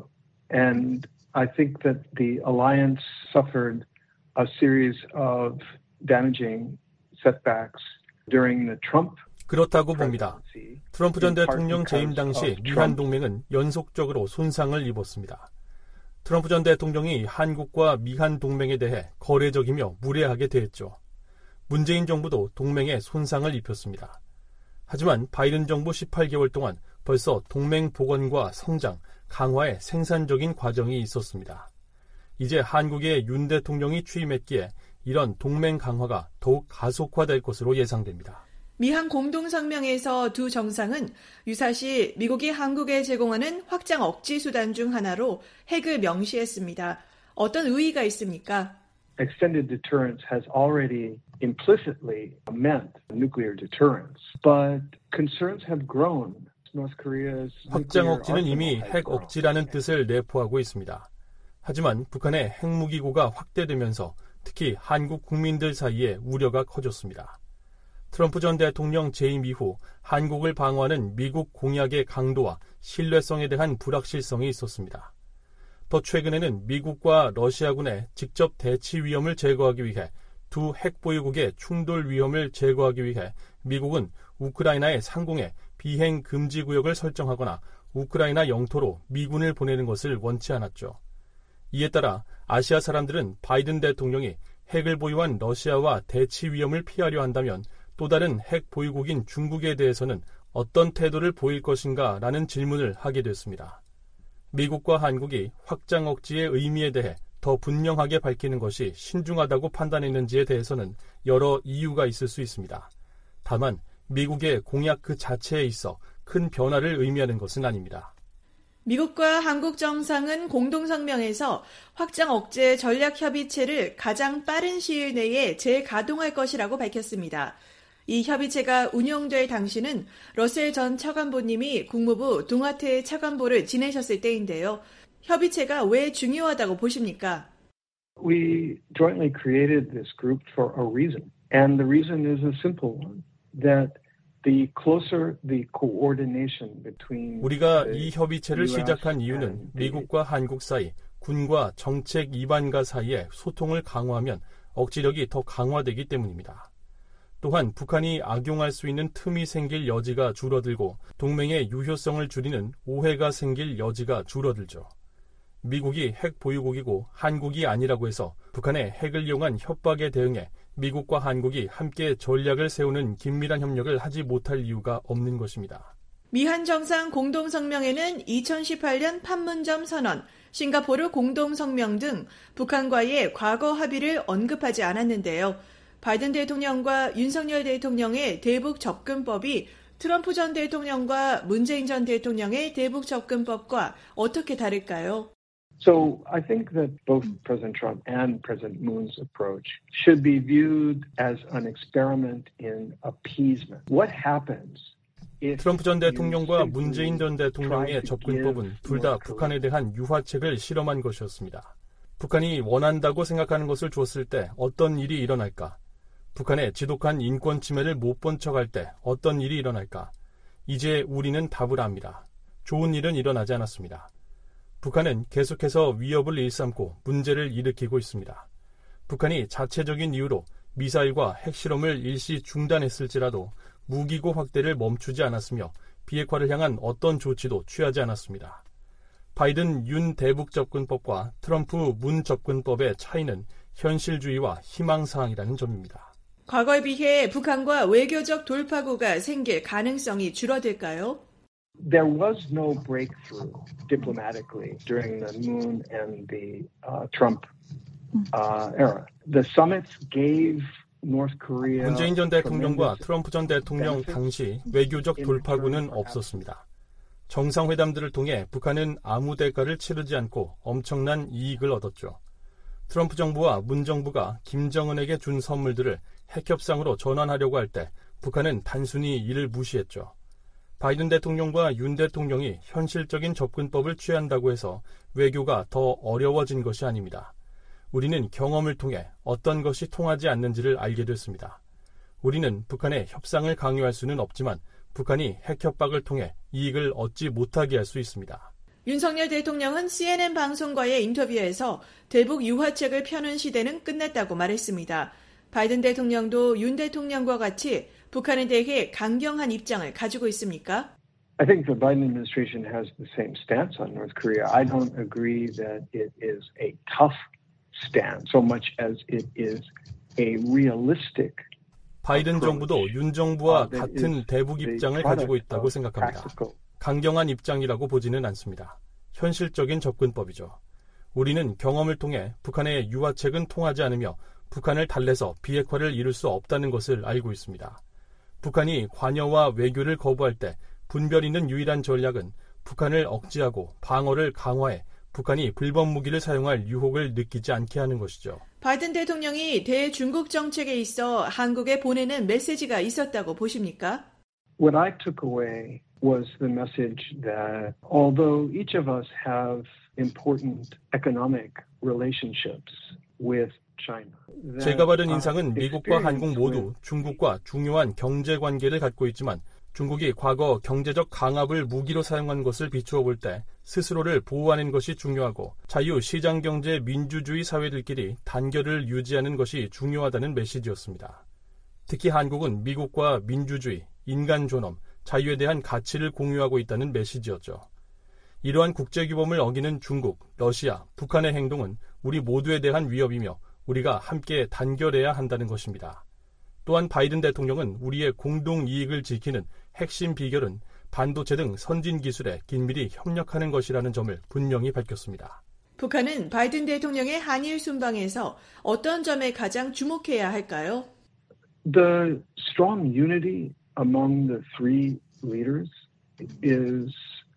And I think that the alliance suffered a series of damaging setbacks during the Trump. 그렇다고 봅니다. 트럼프 전 대통령 재임 당시 미한 동맹은 연속적으로 손상을 입었습니다. 트럼프 전 대통령이 한국과 미한 동맹에 대해 거래적이며 무례하게 대했죠. 문재인 정부도 동맹에 손상을 입혔습니다. 하지만 바이든 정부 18개월 동안 벌써 동맹 복원과 성장, 강화의 생산적인 과정이 있었습니다. 이제 한국의 윤 대통령이 취임했기에 이런 동맹 강화가 더욱 가속화될 것으로 예상됩니다. 미한 공동성명에서 두 정상은 유사시 미국이 한국에 제공하는 확장 억지 수단 중 하나로 핵을 명시했습니다. 어떤 의의가 있습니까? Extended deterrence has already implicitly meant nuclear deterrence, but concerns have grown. North Korea's 확장 억지는 이미 핵 억지라는 뜻을 내포하고 있습니다. 하지만 북한의 핵무기고가 확대되면서 특히 한국 국민들 사이에 우려가 커졌습니다. 트럼프 전 대통령 재임 이후 한국을 방어하는 미국 공약의 강도와 신뢰성에 대한 불확실성이 있었습니다. 더 최근에는 미국과 러시아군의 직접 대치 위험을 제거하기 위해 두 핵보유국의 충돌 위험을 제거하기 위해 미국은 우크라이나의 상공에 비행 금지 구역을 설정하거나 우크라이나 영토로 미군을 보내는 것을 원치 않았죠. 이에 따라 아시아 사람들은 바이든 대통령이 핵을 보유한 러시아와 대치 위험을 피하려 한다면 또 다른 핵 보유국인 중국에 대해서는 어떤 태도를 보일 것인가 라는 질문을 하게 됐습니다. 미국과 한국이 확장 억지의 의미에 대해 더 분명하게 밝히는 것이 신중하다고 판단했는지에 대해서는 여러 이유가 있을 수 있습니다. 다만 미국의 공약 그 자체에 있어 큰 변화를 의미하는 것은 아닙니다. 미국과 한국 정상은 공동성명에서 확장 억제 전략협의체를 가장 빠른 시일 내에 재가동할 것이라고 밝혔습니다. 이 협의체가 운영될 당시는 러셀 전 차관보님이 국무부 동아태 차관보를 지내셨을 때인데요. 협의체가 왜 중요하다고 보십니까? We jointly created this group for a reason. And the reason is a simple one. That the closer the coordination between 우리가 이 협의체를 시작한 이유는 미국과 한국 사이 군과 정책 이반가 사이의 소통을 강화하면 억지력이 더 강화되기 때문입니다. 또한 북한이 악용할 수 있는 틈이 생길 여지가 줄어들고 동맹의 유효성을 줄이는 오해가 생길 여지가 줄어들죠. 미국이 핵 보유국이고 한국이 아니라고 해서 북한의 핵을 이용한 협박에 대응해 미국과 한국이 함께 전략을 세우는 긴밀한 협력을 하지 못할 이유가 없는 것입니다. 미한 정상 공동성명에는 2018년 판문점 선언, 싱가포르 공동성명 등 북한과의 과거 합의를 언급하지 않았는데요. 바이든 대통령과 윤석열 대통령의 대북 접근법이 트럼프 전 대통령과 문재인 전 대통령의 대북 접근법과 어떻게 다를까요? So I think that both President Trump and President Moon's approach should be viewed as an experiment in appeasement. What happens? 트럼프 전 대통령과 문재인 전 대통령의 접근법은 둘 다 북한에 대한 유화책을 실험한 것이었습니다. 북한이 원한다고 생각하는 것을 줬을 때 어떤 일이 일어날까? 북한의 지독한 인권 침해를 못 본 척할 때 어떤 일이 일어날까? 이제 우리는 답을 압니다. 좋은 일은 일어나지 않았습니다. 북한은 계속해서 위협을 일삼고 문제를 일으키고 있습니다. 북한이 자체적인 이유로 미사일과 핵실험을 일시 중단했을지라도 무기고 확대를 멈추지 않았으며 비핵화를 향한 어떤 조치도 취하지 않았습니다. 바이든 윤 대북 접근법과 트럼프 문 접근법의 차이는 현실주의와 희망사항이라는 점입니다. 과거에 비해 북한과 외교적 돌파구가 생길 가능성이 줄어들까요? There was no breakthrough diplomatically during the Moon and the Trump era. The summits gave North Korea. 문재인 전 대통령과 트럼프 전 대통령 당시 외교적 돌파구는 없었습니다. 정상회담들을 통해 북한은 아무 대가를 치르지 않고 엄청난 이익을 얻었죠. 트럼프 정부와 문 정부가 김정은에게 준 선물들을 핵협상으로 전환하려고 할 때 북한은 단순히 이를 무시했죠. 바이든 대통령과 윤 대통령이 현실적인 접근법을 취한다고 해서 외교가 더 어려워진 것이 아닙니다. 우리는 경험을 통해 어떤 것이 통하지 않는지를 알게 됐습니다. 우리는 북한에 협상을 강요할 수는 없지만 북한이 핵협박을 통해 이익을 얻지 못하게 할 수 있습니다. 윤석열 대통령은 CNN 방송과의 인터뷰에서 대북 유화책을 펴는 시대는 끝났다고 말했습니다. 바이든 대통령도 윤 대통령과 같이 북한에 대해 강경한 입장을 가지고 있습니까? I think the Biden administration has the same stance on North Korea. I don't agree that it is a tough stance so much as it is a realistic. 바이든 정부도 윤 정부와 같은 대북 입장을 가지고 있다고 생각합니다. 강경한 입장이라고 보지는 않습니다. 현실적인 접근법이죠. 우리는 경험을 통해 북한의 유화책은 통하지 않으며 북한을 달래서 비핵화를 이룰 수 없다는 것을 알고 있습니다. 북한이 관여와 외교를 거부할 때 분별 있는 유일한 전략은 북한을 억제하고 방어를 강화해 북한이 불법 무기를 사용할 유혹을 느끼지 않게 하는 것이죠. 바이든 대통령이 대중국 정책에 있어 한국에 보내는 메시지가 있었다고 보십니까? What I took away was the message that although each of us have important economic relationships with China. 제가 받은 인상은 미국과 한국 모두 중국과 중요한 경제 관계를 갖고 있지만 중국이 과거 경제적 강압을 무기로 사용한 것을 비추어 볼 때 스스로를 보호하는 것이 중요하고 자유시장경제 민주주의 사회들끼리 단결을 유지하는 것이 중요하다는 메시지였습니다. 특히 한국은 미국과 민주주의, 인간 존엄, 자유에 대한 가치를 공유하고 있다는 메시지였죠. 이러한 국제규범을 어기는 중국, 러시아, 북한의 행동은 우리 모두에 대한 위협이며 우리가 함께 단결해야 한다는 것입니다. 또한 바이든 대통령은 우리의 공동 이익을 지키는 핵심 비결은 반도체 등 선진 기술에 긴밀히 협력하는 것이라는 점을 분명히 밝혔습니다. 북한은 바이든 대통령의 한일 순방에서 어떤 점에 가장 주목해야 할까요? The strong unity among the three leaders is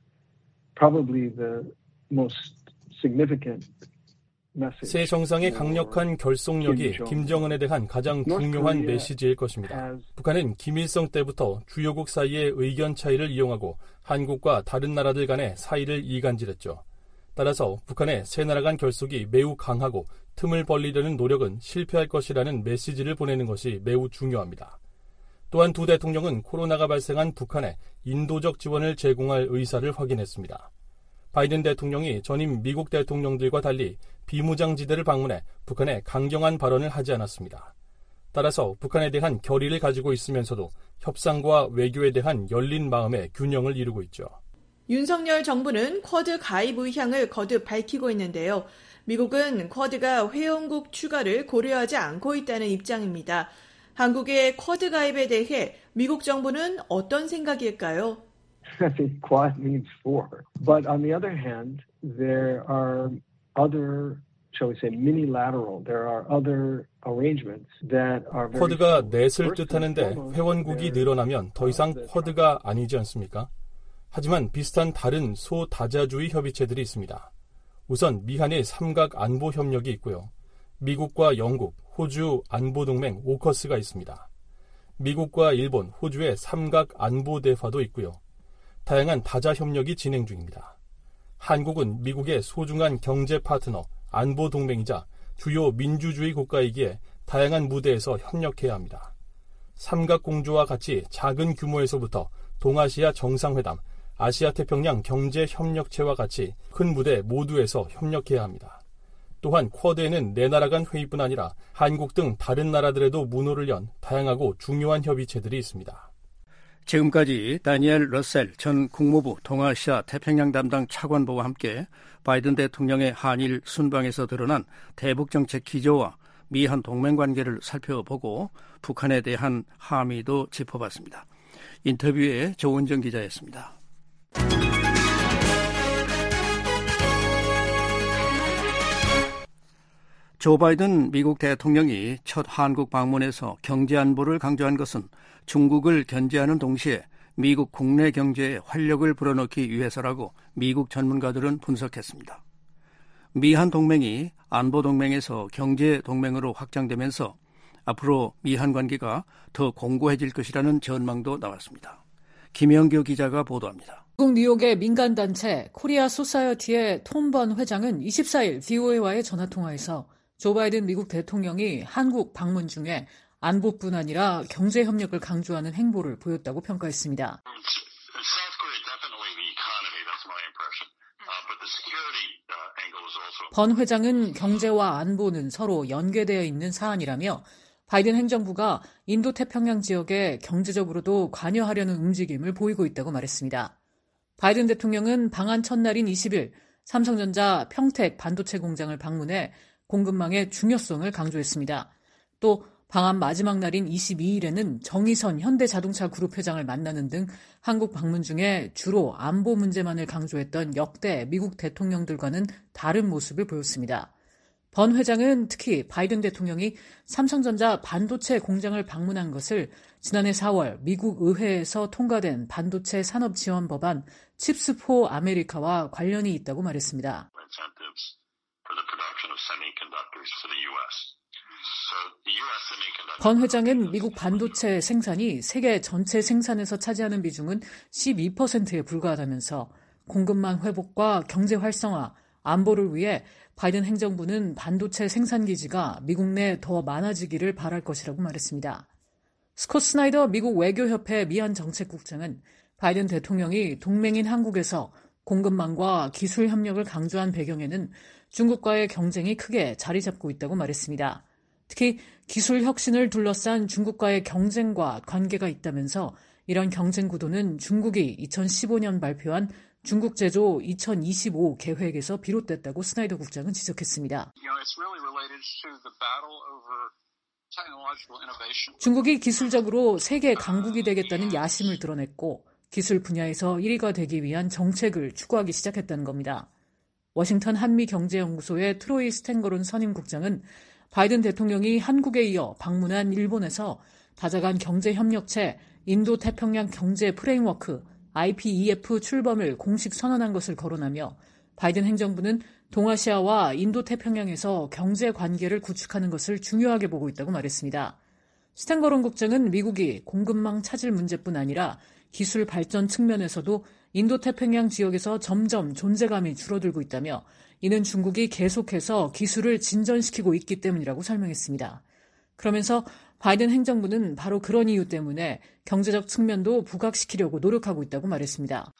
probably the most significant. 새 정상의 강력한 결속력이 김정은에 대한 가장 중요한 메시지일 것입니다. 북한은 김일성 때부터 주요국 사이의 의견 차이를 이용하고 한국과 다른 나라들 간의 사이를 이간질했죠. 따라서 북한의 세 나라 간 결속이 매우 강하고 틈을 벌리려는 노력은 실패할 것이라는 메시지를 보내는 것이 매우 중요합니다. 또한 두 대통령은 코로나가 발생한 북한에 인도적 지원을 제공할 의사를 확인했습니다. 바이든 대통령이 전임 미국 대통령들과 달리 비무장지대를 방문해 북한에 강경한 발언을 하지 않았습니다. 따라서 북한에 대한 결의를 가지고 있으면서도 협상과 외교에 대한 열린 마음의 균형을 이루고 있죠. 윤석열 정부는 쿼드 가입 의향을 거듭 밝히고 있는데요. 미국은 쿼드가 회원국 추가를 고려하지 않고 있다는 입장입니다. 한국의 쿼드 가입에 대해 미국 정부는 어떤 생각일까요? I think Quad means four. But on the other hand, there are other, shall we say, minilateral. There are other arrangements that are very. 쿼드가 넷을 뜻하는데 회원국이 늘어나면 더 이상 쿼드가 아니지 않습니까? 하지만 비슷한 다른 소다자주의 협의체들이 있습니다. 우선 미한일 삼각 안보 협력이 있고요. 미국과 영국, 호주 안보동맹 오커스가 있습니다. 미국과 일본, 호주의 삼각 안보 대화도 있고요. 다양한 다자 협력이 진행 중입니다. 한국은 미국의 소중한 경제 파트너, 안보 동맹이자 주요 민주주의 국가이기에 다양한 무대에서 협력해야 합니다. 삼각공조와 같이 작은 규모에서부터 동아시아 정상회담, 아시아태평양 경제협력체와 같이 큰 무대 모두에서 협력해야 합니다. 또한 쿼드에는 네 나라 간 회의뿐 아니라 한국 등 다른 나라들에도 문호를 연 다양하고 중요한 협의체들이 있습니다. 지금까지 다니엘 러셀 전 국무부 동아시아 태평양 담당 차관보와 함께 바이든 대통령의 한일 순방에서 드러난 대북정책 기조와 미한 동맹관계를 살펴보고 북한에 대한 함의도 짚어봤습니다. 인터뷰에 조은정 기자였습니다. 조 바이든 미국 대통령이 첫 한국 방문에서 경제 안보를 강조한 것은 중국을 견제하는 동시에 미국 국내 경제에 활력을 불어넣기 위해서라고 미국 전문가들은 분석했습니다. 미한 동맹이 안보 동맹에서 경제 동맹으로 확장되면서 앞으로 미한 관계가 더 공고해질 것이라는 전망도 나왔습니다. 김영교 기자가 보도합니다. 미국 뉴욕의 민간단체 코리아 소사이어티의 톰 번 회장은 24일 VOA와의 전화통화에서 조 바이든 미국 대통령이 한국 방문 중에 안보뿐 아니라 경제 협력을 강조하는 행보를 보였다고 평가했습니다. 번 회장은 경제와 안보는 서로 연계되어 있는 사안이라며 바이든 행정부가 인도태평양 지역에 경제적으로도 관여하려는 움직임을 보이고 있다고 말했습니다. 바이든 대통령은 방한 첫날인 20일 삼성전자 평택 반도체 공장을 방문해 공급망의 중요성을 강조했습니다. 또 방한 마지막 날인 22일에는 정의선 현대자동차 그룹 회장을 만나는 등 한국 방문 중에 주로 안보 문제만을 강조했던 역대 미국 대통령들과는 다른 모습을 보였습니다. 번 회장은 특히 바이든 대통령이 삼성전자 반도체 공장을 방문한 것을 지난해 4월 미국 의회에서 통과된 반도체 산업 지원 법안 칩스 포 아메리카와 관련이 있다고 말했습니다. 번 회장은 미국 반도체 생산이 세계 전체 생산에서 차지하는 비중은 12%에 불과하다면서 공급망 회복과 경제 활성화, 안보를 위해 바이든 행정부는 반도체 생산 기지가 미국 내 더 많아지기를 바랄 것이라고 말했습니다. 스콧 스나이더 미국 외교협회 미한 정책국장은 바이든 대통령이 동맹인 한국에서 공급망과 기술 협력을 강조한 배경에는 중국과의 경쟁이 크게 자리 잡고 있다고 말했습니다. 특히 기술 혁신을 둘러싼 중국과의 경쟁과 관계가 있다면서 이런 경쟁 구도는 중국이 2015년 발표한 중국 제조 2025 계획에서 비롯됐다고 스나이더 국장은 지적했습니다. 중국이 기술적으로 세계 강국이 되겠다는 야심을 드러냈고 기술 분야에서 1위가 되기 위한 정책을 추구하기 시작했다는 겁니다. 워싱턴 한미경제연구소의 트로이 스탠거론 선임국장은 바이든 대통령이 한국에 이어 방문한 일본에서 다자간 경제협력체 인도태평양 경제 프레임워크 IPEF 출범을 공식 선언한 것을 거론하며 바이든 행정부는 동아시아와 인도태평양에서 경제 관계를 구축하는 것을 중요하게 보고 있다고 말했습니다. 스탠거론 국장은 미국이 공급망 차질 문제뿐 아니라 기술 발전 측면에서도 인도태평양 지역에서 점점 존재감이 줄어들고 있다며 이는 중국이 계속해서 기술을 진전시키고 있기 때문이라고 설명했습니다. 그러면서 바이든 행정부는 바로 그런 이유 때문에 경제적 측면도 부각시키려고 노력하고 있다고 말했습니다.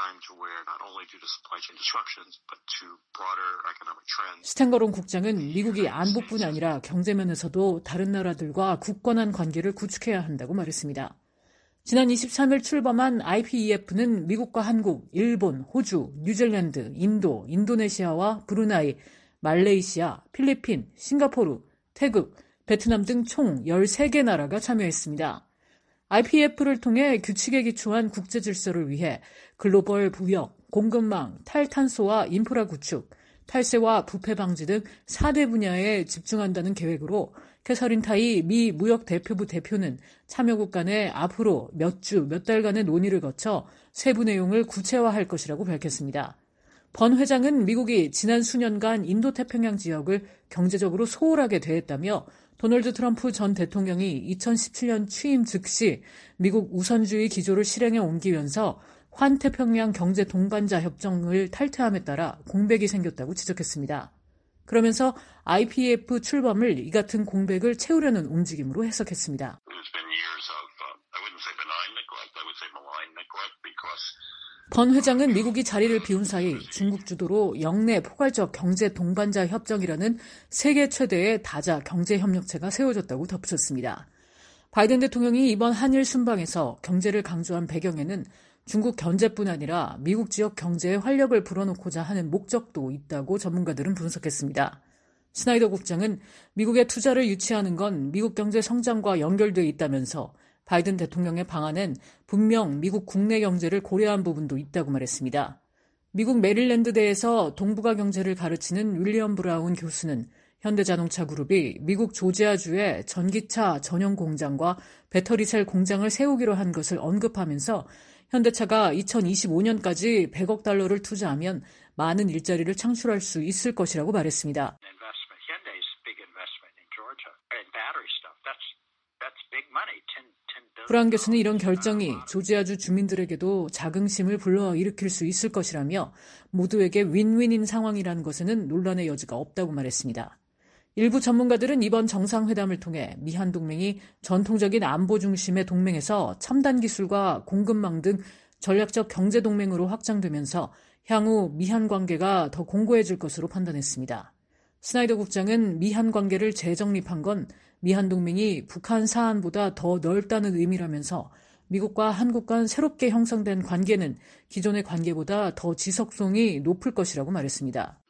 스탠거론 국장은 미국이 안보뿐 아니라 경제면에서도 다른 나라들과 굳건한 관계를 구축해야 한다고 말했습니다. 지난 23일 출범한 IPEF는 미국과 한국, 일본, 호주, 뉴질랜드, 인도, 인도네시아와 브루나이, 말레이시아, 필리핀, 싱가포르, 태국, 베트남 등 총 13개 나라가 참여했습니다. IPEF를 통해 규칙에 기초한 국제 질서를 위해 글로벌 부역, 공급망, 탈탄소와 인프라 구축, 탈세와 부패 방지 등 4대 분야에 집중한다는 계획으로 캐서린 타이 미 무역대표부 대표는 참여국 간에 앞으로 몇 주, 몇 달간의 논의를 거쳐 세부 내용을 구체화할 것이라고 밝혔습니다. 번 회장은 미국이 지난 수년간 인도태평양 지역을 경제적으로 소홀하게 대했다며 도널드 트럼프 전 대통령이 2017년 취임 즉시 미국 우선주의 기조를 실행해 옮기면서 환태평양 경제 동반자 협정을 탈퇴함에 따라 공백이 생겼다고 지적했습니다. 그러면서 IPEF 출범을 이 같은 공백을 채우려는 움직임으로 해석했습니다. 번 회장은 미국이 자리를 비운 사이 중국 주도로 영내 포괄적 경제 동반자 협정이라는 세계 최대의 다자 경제협력체가 세워졌다고 덧붙였습니다. 바이든 대통령이 이번 한일 순방에서 경제를 강조한 배경에는 중국 견제뿐 아니라 미국 지역 경제에 활력을 불어넣고자 하는 목적도 있다고 전문가들은 분석했습니다. 스나이더 국장은 미국의 투자를 유치하는 건 미국 경제 성장과 연결되어 있다면서 바이든 대통령의 방안엔 분명 미국 국내 경제를 고려한 부분도 있다고 말했습니다. 미국 메릴랜드대에서 동북아 경제를 가르치는 윌리엄 브라운 교수는 현대자동차 그룹이 미국 조지아주에 전기차 전용 공장과 배터리셀 공장을 세우기로 한 것을 언급하면서 현대차가 2025년까지 100억 달러를 투자하면 많은 일자리를 창출할 수 있을 것이라고 말했습니다. 브라운 교수는 이런 결정이 조지아주 주민들에게도 자긍심을 불러일으킬 수 있을 것이라며 모두에게 윈윈인 상황이라는 것에는 논란의 여지가 없다고 말했습니다. 일부 전문가들은 이번 정상회담을 통해 미한 동맹이 전통적인 안보 중심의 동맹에서 첨단 기술과 공급망 등 전략적 경제동맹으로 확장되면서 향후 미한 관계가 더 공고해질 것으로 판단했습니다. 스나이더 국장은 미한 관계를 재정립한 건 미한 동맹이 북한 사안보다 더 넓다는 의미라면서 미국과 한국 간 새롭게 형성된 관계는 기존의 관계보다 더 지속성이 높을 것이라고 말했습니다.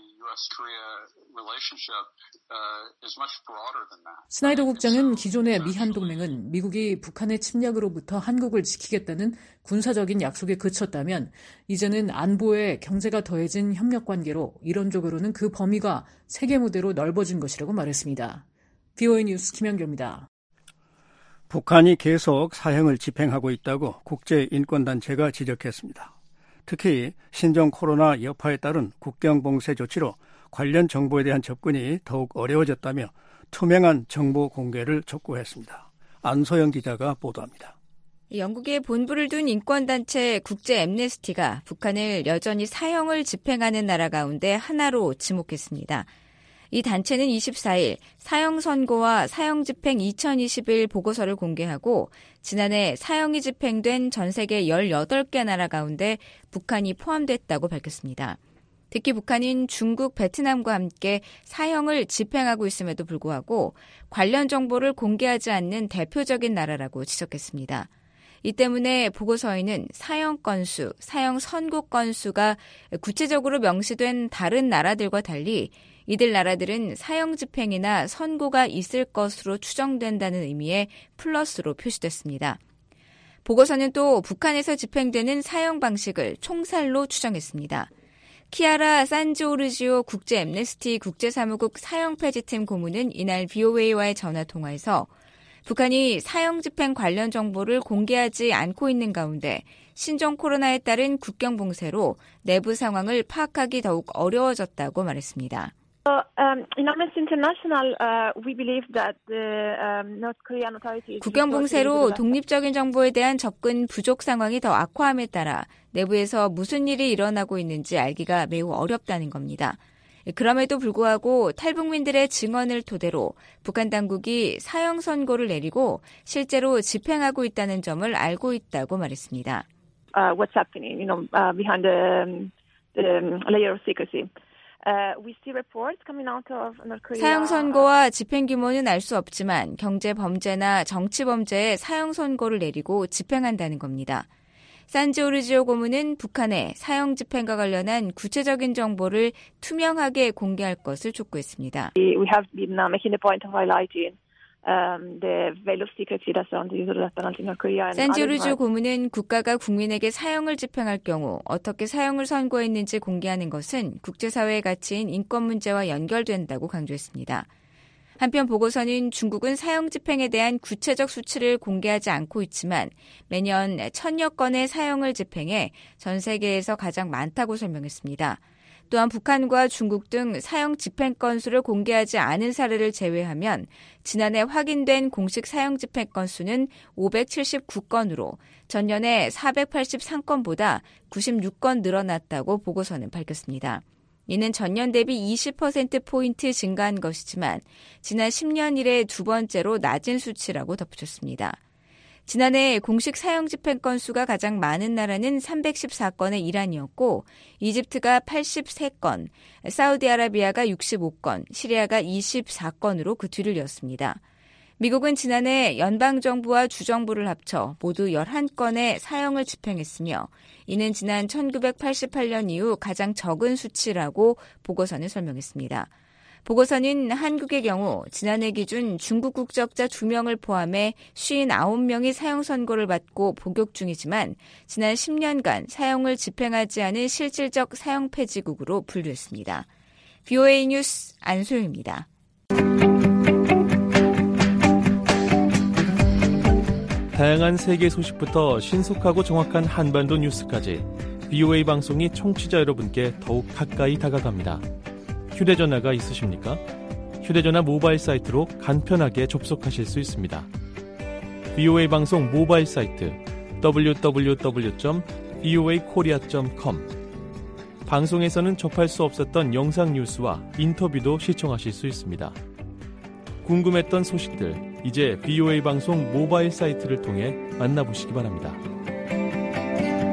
스나이더 국장은 기존의 미한 동맹은 미국이 북한의 침략으로부터 한국을 지키겠다는 군사적인 약속에 그쳤다면 이제는 안보에 경제가 더해진 협력 관계로 이론적으로는 그 범위가 세계 무대로 넓어진 것이라고 말했습니다. VOA 뉴스 김현교입니다. 북한이 계속 사형을 집행하고 있다고 국제인권단체가 지적했습니다. 특히 신종 코로나 여파에 따른 국경 봉쇄 조치로 관련 정보에 대한 접근이 더욱 어려워졌다며 투명한 정보 공개를 촉구했습니다. 안소영 기자가 보도합니다. 영국에 본부를 둔 인권단체 국제 앰네스티가 북한을 여전히 사형을 집행하는 나라 가운데 하나로 지목했습니다. 이 단체는 24일 사형 선고와 사형 집행 2021 보고서를 공개하고 지난해 사형이 집행된 전 세계 18개 나라 가운데 북한이 포함됐다고 밝혔습니다. 특히 북한인 중국, 베트남과 함께 사형을 집행하고 있음에도 불구하고 관련 정보를 공개하지 않는 대표적인 나라라고 지적했습니다. 이 때문에 보고서에는 사형 건수, 사형 선고 건수가 구체적으로 명시된 다른 나라들과 달리 이들 나라들은 사형 집행이나 선고가 있을 것으로 추정된다는 의미의 플러스로 표시됐습니다. 보고서는 또 북한에서 집행되는 사형 방식을 총살로 추정했습니다. 키아라 산지오르지오 국제 앰네스티 국제사무국 사형 폐지팀 고문은 이날 VOA와의 전화통화에서 북한이 사형 집행 관련 정보를 공개하지 않고 있는 가운데 신종 코로나에 따른 국경 봉쇄로 내부 상황을 파악하기 더욱 어려워졌다고 말했습니다. 국경 봉쇄로 독립적인 정보에 대한 접근 부족 상황이 더 악화함에 따라 내부에서 무슨 일이 일어나고 있는지 알기가 매우 어렵다는 겁니다. 그럼에도 불구하고 탈북민들의 증언을 토대로 북한 당국이 사형 선고를 내리고 실제로 집행하고 있다는 점을 알고 있다고 말했습니다. What's happening, behind the layer of secrecy. 사형 선고와 집행 규모는 알 수 없지만 경제 범죄나 정치 범죄에 사형 선고를 내리고 집행한다는 겁니다. 산지오르지오 고문은 북한의 사형 집행과 관련한 구체적인 정보를 투명하게 공개할 것을 촉구했습니다. We have been making the point of highlighting the veil of secrecy that's on the user death penalty in North Korea. 산지오르지오 고문은 국가가 국민에게 사형을 집행할 경우 어떻게 사형을 선고했는지 공개하는 것은 국제사회의 가치인 인권 문제와 연결된다고 강조했습니다. 한편 보고서는 중국은 사형 집행에 대한 구체적 수치를 공개하지 않고 있지만 매년 1000여 건의 사형을 집행해 전 세계에서 가장 많다고 설명했습니다. 또한 북한과 중국 등 사형 집행 건수를 공개하지 않은 사례를 제외하면 지난해 확인된 공식 사형 집행 건수는 579건으로 전년에 483건보다 96건 늘어났다고 보고서는 밝혔습니다. 이는 전년 대비 20%포인트 증가한 것이지만 지난 10년 이래 두 번째로 낮은 수치라고 덧붙였습니다. 지난해 공식 사형 집행 건수가 가장 많은 나라는 314건의 이란이었고 이집트가 83건, 사우디아라비아가 65건, 시리아가 24건으로 그 뒤를 이었습니다. 미국은 지난해 연방정부와 주정부를 합쳐 모두 11건의 사형을 집행했으며 이는 지난 1988년 이후 가장 적은 수치라고 보고서는 설명했습니다. 보고서는 한국의 경우 지난해 기준 중국 국적자 2명을 포함해 59명이 사형 선고를 받고 복역 중이지만 지난 10년간 사형을 집행하지 않은 실질적 사형 폐지국으로 분류했습니다. VOA 뉴스 안소영입니다. 다양한 세계 소식부터 신속하고 정확한 한반도 뉴스까지 VOA 방송이 청취자 여러분께 더욱 가까이 다가갑니다. 휴대전화가 있으십니까? 휴대전화 모바일 사이트로 간편하게 접속하실 수 있습니다. VOA 방송 모바일 사이트 www.voakorea.com 방송에서는 접할 수 없었던 영상 뉴스와 인터뷰도 시청하실 수 있습니다. 궁금했던 소식들 이제 VOA 방송 모바일 사이트를 통해 만나보시기 바랍니다.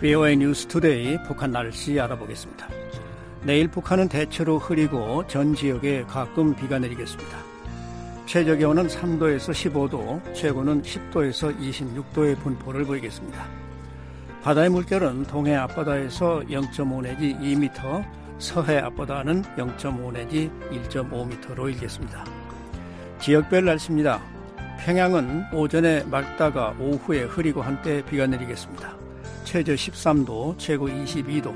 VOA 뉴스투데이 북한 날씨 알아보겠습니다. 내일 북한은 대체로 흐리고 전 지역에 가끔 비가 내리겠습니다. 최저기온은 3도에서 15도, 최고는 10도에서 26도의 분포를 보이겠습니다. 바다의 물결은 동해 앞바다에서 0.5 내지 2m, 서해 앞바다는 0.5 내지 1.5m로 일겠습니다. 지역별 날씨입니다. 평양은 오전에 맑다가 오후에 흐리고 한때 비가 내리겠습니다. 최저 13도, 최고 22도.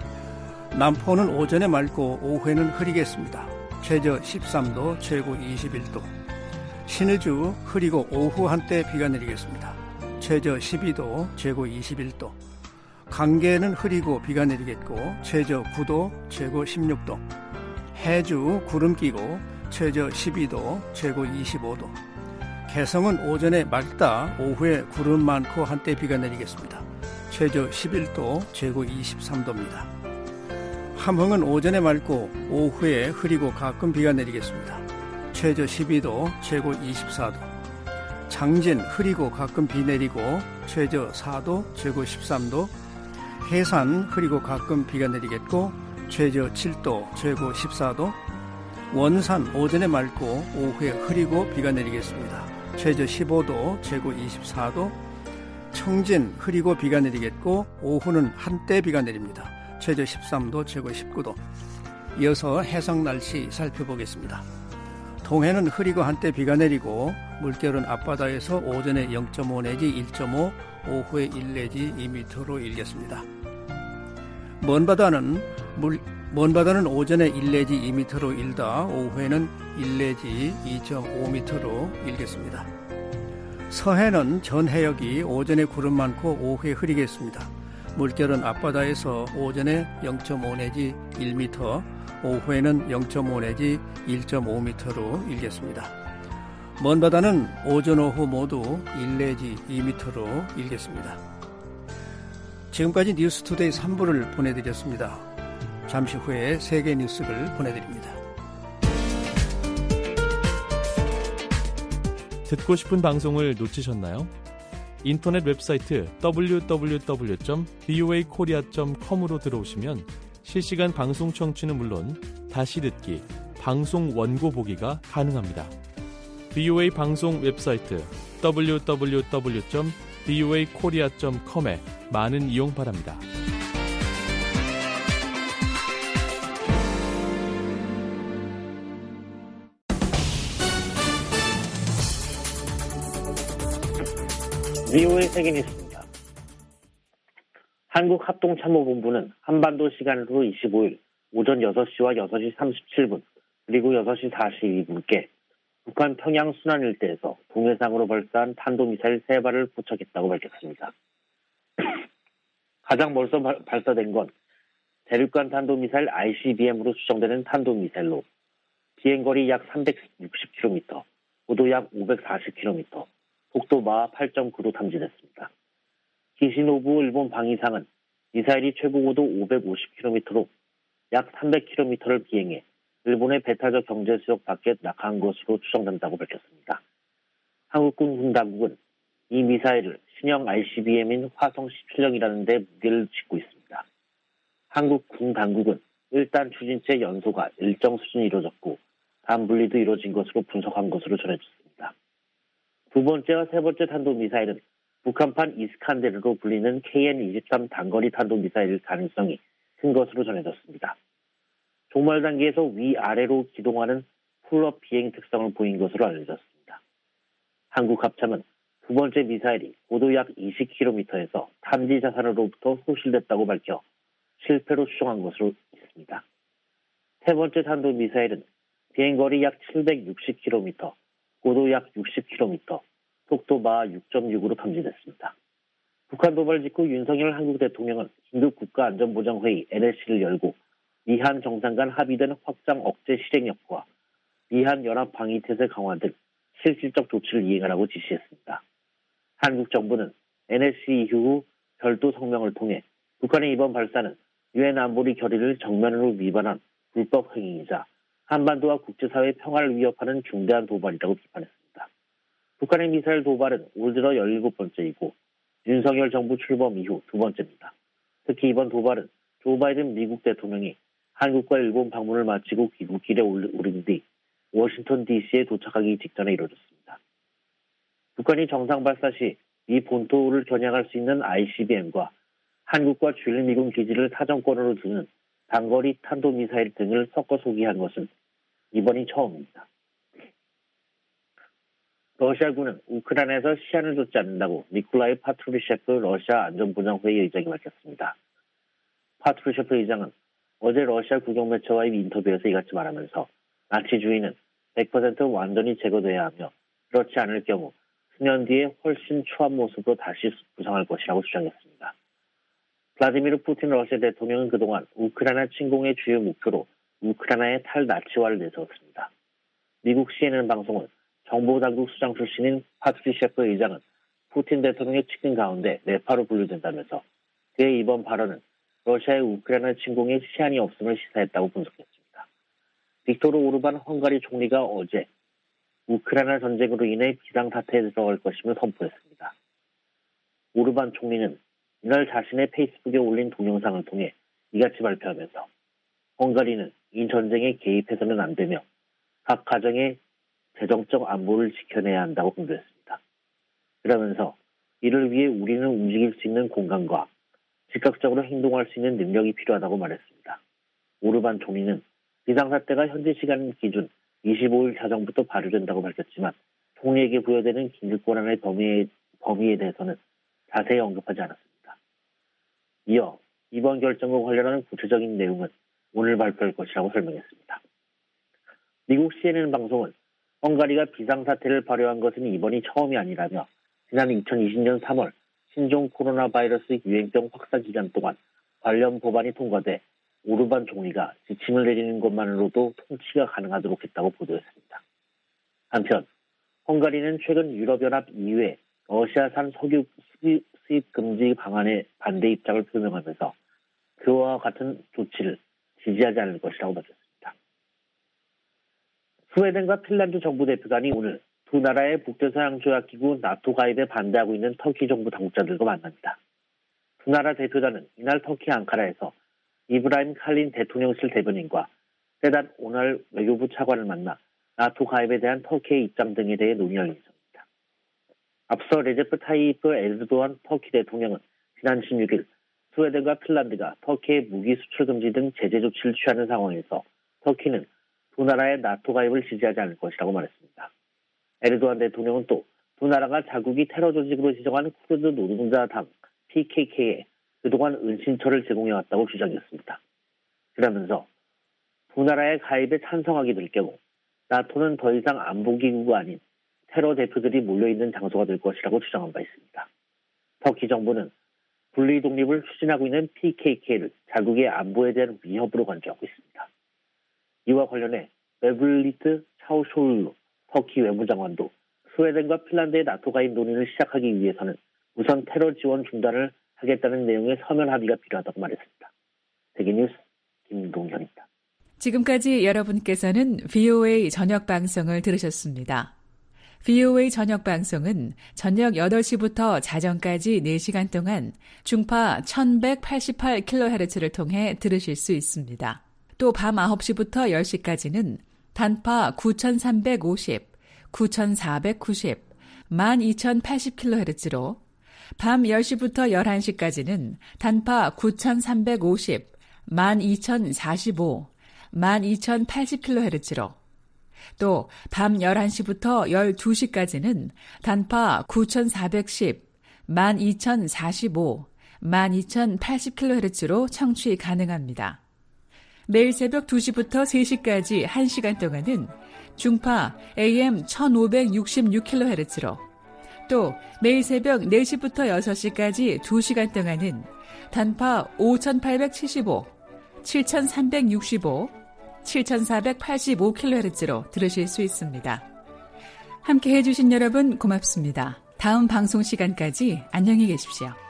남포는 오전에 맑고 오후에는 흐리겠습니다. 최저 13도, 최고 21도. 신의주 흐리고 오후 한때 비가 내리겠습니다. 최저 12도, 최고 21도. 강계는 흐리고 비가 내리겠고 최저 9도, 최고 16도. 해주 구름 끼고 최저 12도, 최고 25도. 개성은 오전에 맑다, 오후에 구름 많고 한때 비가 내리겠습니다. 최저 11도, 최고 23도입니다. 함흥은 오전에 맑고 오후에 흐리고 가끔 비가 내리겠습니다. 최저 12도, 최고 24도. 장진 흐리고 가끔 비 내리고 최저 4도, 최고 13도. 해산 흐리고 가끔 비가 내리겠고 최저 7도, 최고 14도. 원산 오전에 맑고 오후에 흐리고 비가 내리겠습니다. 최저 15도, 최고 24도. 청진 흐리고 비가 내리겠고 오후는 한때 비가 내립니다. 최저 13도, 최고 19도. 이어서 해상 날씨 살펴보겠습니다. 동해는 흐리고 한때 비가 내리고 물결은 앞바다에서 오전에 0.5 내지 1.5, 오후에 1 내지 2m로 일겠습니다. 먼 바다는 오전에 1 내지 2m로 일다 오후에는 1 내지 2.5m로 일겠습니다. 서해는 전 해역이 오전에 구름 많고 오후에 흐리겠습니다. 물결은 앞바다에서 오전에 0.5 내지 1m, 오후에는 0.5 내지 1.5m로 일겠습니다. 먼 바다는 오전 오후 모두 1 내지 2m로 일겠습니다. 지금까지 뉴스투데이 3부를 보내드렸습니다. 잠시 후에 세계 뉴스를 보내드립니다. 듣고 싶은 방송을 놓치셨나요? 인터넷 웹사이트 www.voakorea.com으로 들어오시면 실시간 방송 청취는 물론 다시 듣기, 방송 원고 보기가 가능합니다. VOA 방송 웹사이트 www.voakorea.com에 많은 이용 바랍니다. VOA 세계 뉴스입니다. 한국합동참모본부는 한반도 시간으로 25일 오전 6시와 6시 37분 그리고 6시 42분께 북한 평양 순안 일대에서 동해상으로 발사한 탄도미사일 3발을 포착했다고 밝혔습니다. 가장 먼저 발사된 건 대륙간 탄도미사일 ICBM으로 추정되는 탄도미사일로 비행거리 약 360km, 고도 약 540km, 속도 마하 8.9로 탐지됐습니다. 기시노부 일본 방위상은 미사일이 최고 고도 550km로 약 300km를 비행해 일본의 배타적 경제수역 밖에 낙하한 것으로 추정된다고 밝혔습니다. 한국군 군당국은 이 미사일을 신형 ICBM인 화성 17형이라는 데 무게를 짓고 있습니다. 한국 군 당국은 일단 추진체 연소가 일정 수준이 이루어졌고 다음 분리도 이루어진 것으로 분석한 것으로 전해졌습니다. 두 번째와 세 번째 탄도미사일은 북한판 이스칸데르로 불리는 KN-23 단거리 탄도미사일 가능성이 큰 것으로 전해졌습니다. 종말 단계에서 위아래로 기동하는 풀업 비행 특성을 보인 것으로 알려졌습니다. 한국 합참은 두 번째 미사일이 고도 약 20km에서 탐지 자산으로부터 소실됐다고 밝혀 실패로 추정한 것으로 있습니다. 세 번째 탄도미사일은 비행거리 약 760km, 고도 약 60km, 속도 마하 6.6으로 탐지됐습니다. 북한 도발 직후 윤석열 한국 대통령은 긴급 국가안전보장회의 NSC를 열고 미한 정상 간 합의된 확장 억제 실행력과 미한 연합 방위태세 강화 등 실질적 조치를 이행하라고 지시했습니다. 한국 정부는 NSC 이후 별도 성명을 통해 북한의 이번 발사는 유엔 안보리 결의를 정면으로 위반한 불법 행위이자 한반도와 국제사회 평화를 위협하는 중대한 도발이라고 비판했습니다. 북한의 미사일 도발은 올 들어 17번째이고 윤석열 정부 출범 이후 두 번째입니다. 특히 이번 도발은 조 바이든 미국 대통령이 한국과 일본 방문을 마치고 귀국길에 오른 뒤 워싱턴 DC에 도착하기 직전에 이뤄졌습니다. 북한이 정상 발사 시 이 본토를 겨냥할 수 있는 ICBM과 한국과 주일미군 기지를 사정권으로 두는 단거리 탄도미사일 등을 섞어 소개한 것은 이번이 처음입니다. 러시아군은 우크라이나에서 시한을 줬지 않는다고 니콜라이 파트루셰프 러시아 안전보장회의 의장이 밝혔습니다. 파트루셰프 의장은 어제 러시아 국영매체와의 인터뷰에서 이같이 말하면서 나치주의는 100% 완전히 제거돼야 하며 그렇지 않을 경우 수년 뒤에 훨씬 추한 모습으로 다시 부상할 것이라고 주장했습니다. 블라디미르 푸틴 러시아 대통령은 그동안 우크라이나 침공의 주요 목표로 우크라이나의 탈나치화를 내세웠습니다. 미국 CNN 방송은 정보당국 수장 출신인 파트루셰프 의장은 푸틴 대통령의 측근 가운데 내파로 분류된다면서 그의 이번 발언은 러시아의 우크라이나 침공에 시한이 없음을 시사했다고 분석했습니다. 빅토르 오르반 헝가리 총리가 어제 우크라이나 전쟁으로 인해 비상사태에 들어갈 것임을 선포했습니다. 오르반 총리는 이날 자신의 페이스북에 올린 동영상을 통해 이같이 발표하면서 헝가리는 이 전쟁에 개입해서는 안 되며 각 가정의 재정적 안보를 지켜내야 한다고 강조했습니다. 그러면서 이를 위해 우리는 움직일 수 있는 공간과 즉각적으로 행동할 수 있는 능력이 필요하다고 말했습니다. 오르반 총리는 비상사태가 현지 시간 기준 25일 자정부터 발효된다고 밝혔지만 총리에게 부여되는 긴급권한의 범위에 대해서는 자세히 언급하지 않았습니다. 이어 이번 결정과 관련한 구체적인 내용은 오늘 발표할 것이라고 설명했습니다. 미국 CNN 방송은 헝가리가 비상사태를 발효한 것은 이번이 처음이 아니라며 지난 2020년 3월 신종 코로나 바이러스 유행병 확산 기간 동안 관련 법안이 통과돼 오르반 총리가 지침을 내리는 것만으로도 통치가 가능하도록 했다고 보도했습니다. 한편 헝가리는 최근 유럽연합 EU의 러시아산 석유 수입 금지 방안에 반대 입장을 표명하면서 그와 같은 조치를 지지하지 않을 것이라고 밝혔습니다. 스웨덴과 핀란드 정부 대표단이 오늘 두 나라의 북대서양조약기구 나토 가입에 반대하고 있는 터키 정부 당국자들과 만납니다. 두 나라 대표단은 이날 터키 앙카라에서 이브라임 칼린 대통령실 대변인과 세단 오날 외교부 차관을 만나 나토 가입에 대한 터키의 입장 등에 대해 논의할 예정입니다. 앞서 레제프 타이이프 에르도안 터키 대통령은 지난 16일 스웨덴과 핀란드가 터키의 무기 수출 금지 등 제재 조치를 취하는 상황에서 터키는 두 나라의 나토 가입을 지지하지 않을 것이라고 말했습니다. 에르도안 대통령은 또 두 나라가 자국이 테러 조직으로 지정한 쿠르드 노동자당 PKK에 그동안 은신처를 제공해왔다고 주장했습니다. 그러면서 두 나라의 가입에 찬성하게 될 경우 나토는 더 이상 안보기구가 아닌 테러 대표들이 몰려있는 장소가 될 것이라고 주장한 바 있습니다. 터키 정부는 분리 독립을 추진하고 있는 PKK를 자국의 안보에 대한 위협으로 간주하고 있습니다. 이와 관련해 메블리트 차우쇼울루 터키 외무장관도 스웨덴과 핀란드의 나토 가입 논의를 시작하기 위해서는 우선 테러 지원 중단을 하겠다는 내용의 서면 합의가 필요하다고 말했습니다. 세계뉴스 김동현입니다. 지금까지 여러분께서는 VOA 저녁 방송을 들으셨습니다. VOA 저녁 방송은 저녁 8시부터 자정까지 4시간 동안 중파 1188kHz를 통해 들으실 수 있습니다. 또 밤 9시부터 10시까지는 단파 9350, 9490, 12080kHz로 밤 10시부터 11시까지는 단파 9350, 12045, 12080kHz로 또 밤 11시부터 12시까지는 단파 9410, 12045, 12080kHz로 청취 가능합니다. 매일 새벽 2시부터 3시까지 1시간 동안은 중파 AM 1566kHz로 또 매일 새벽 4시부터 6시까지 2시간 동안은 단파 5875, 7365, 7485kHz로 들으실 수 있습니다. 함께 해주신 여러분 고맙습니다. 다음 방송 시간까지 안녕히 계십시오.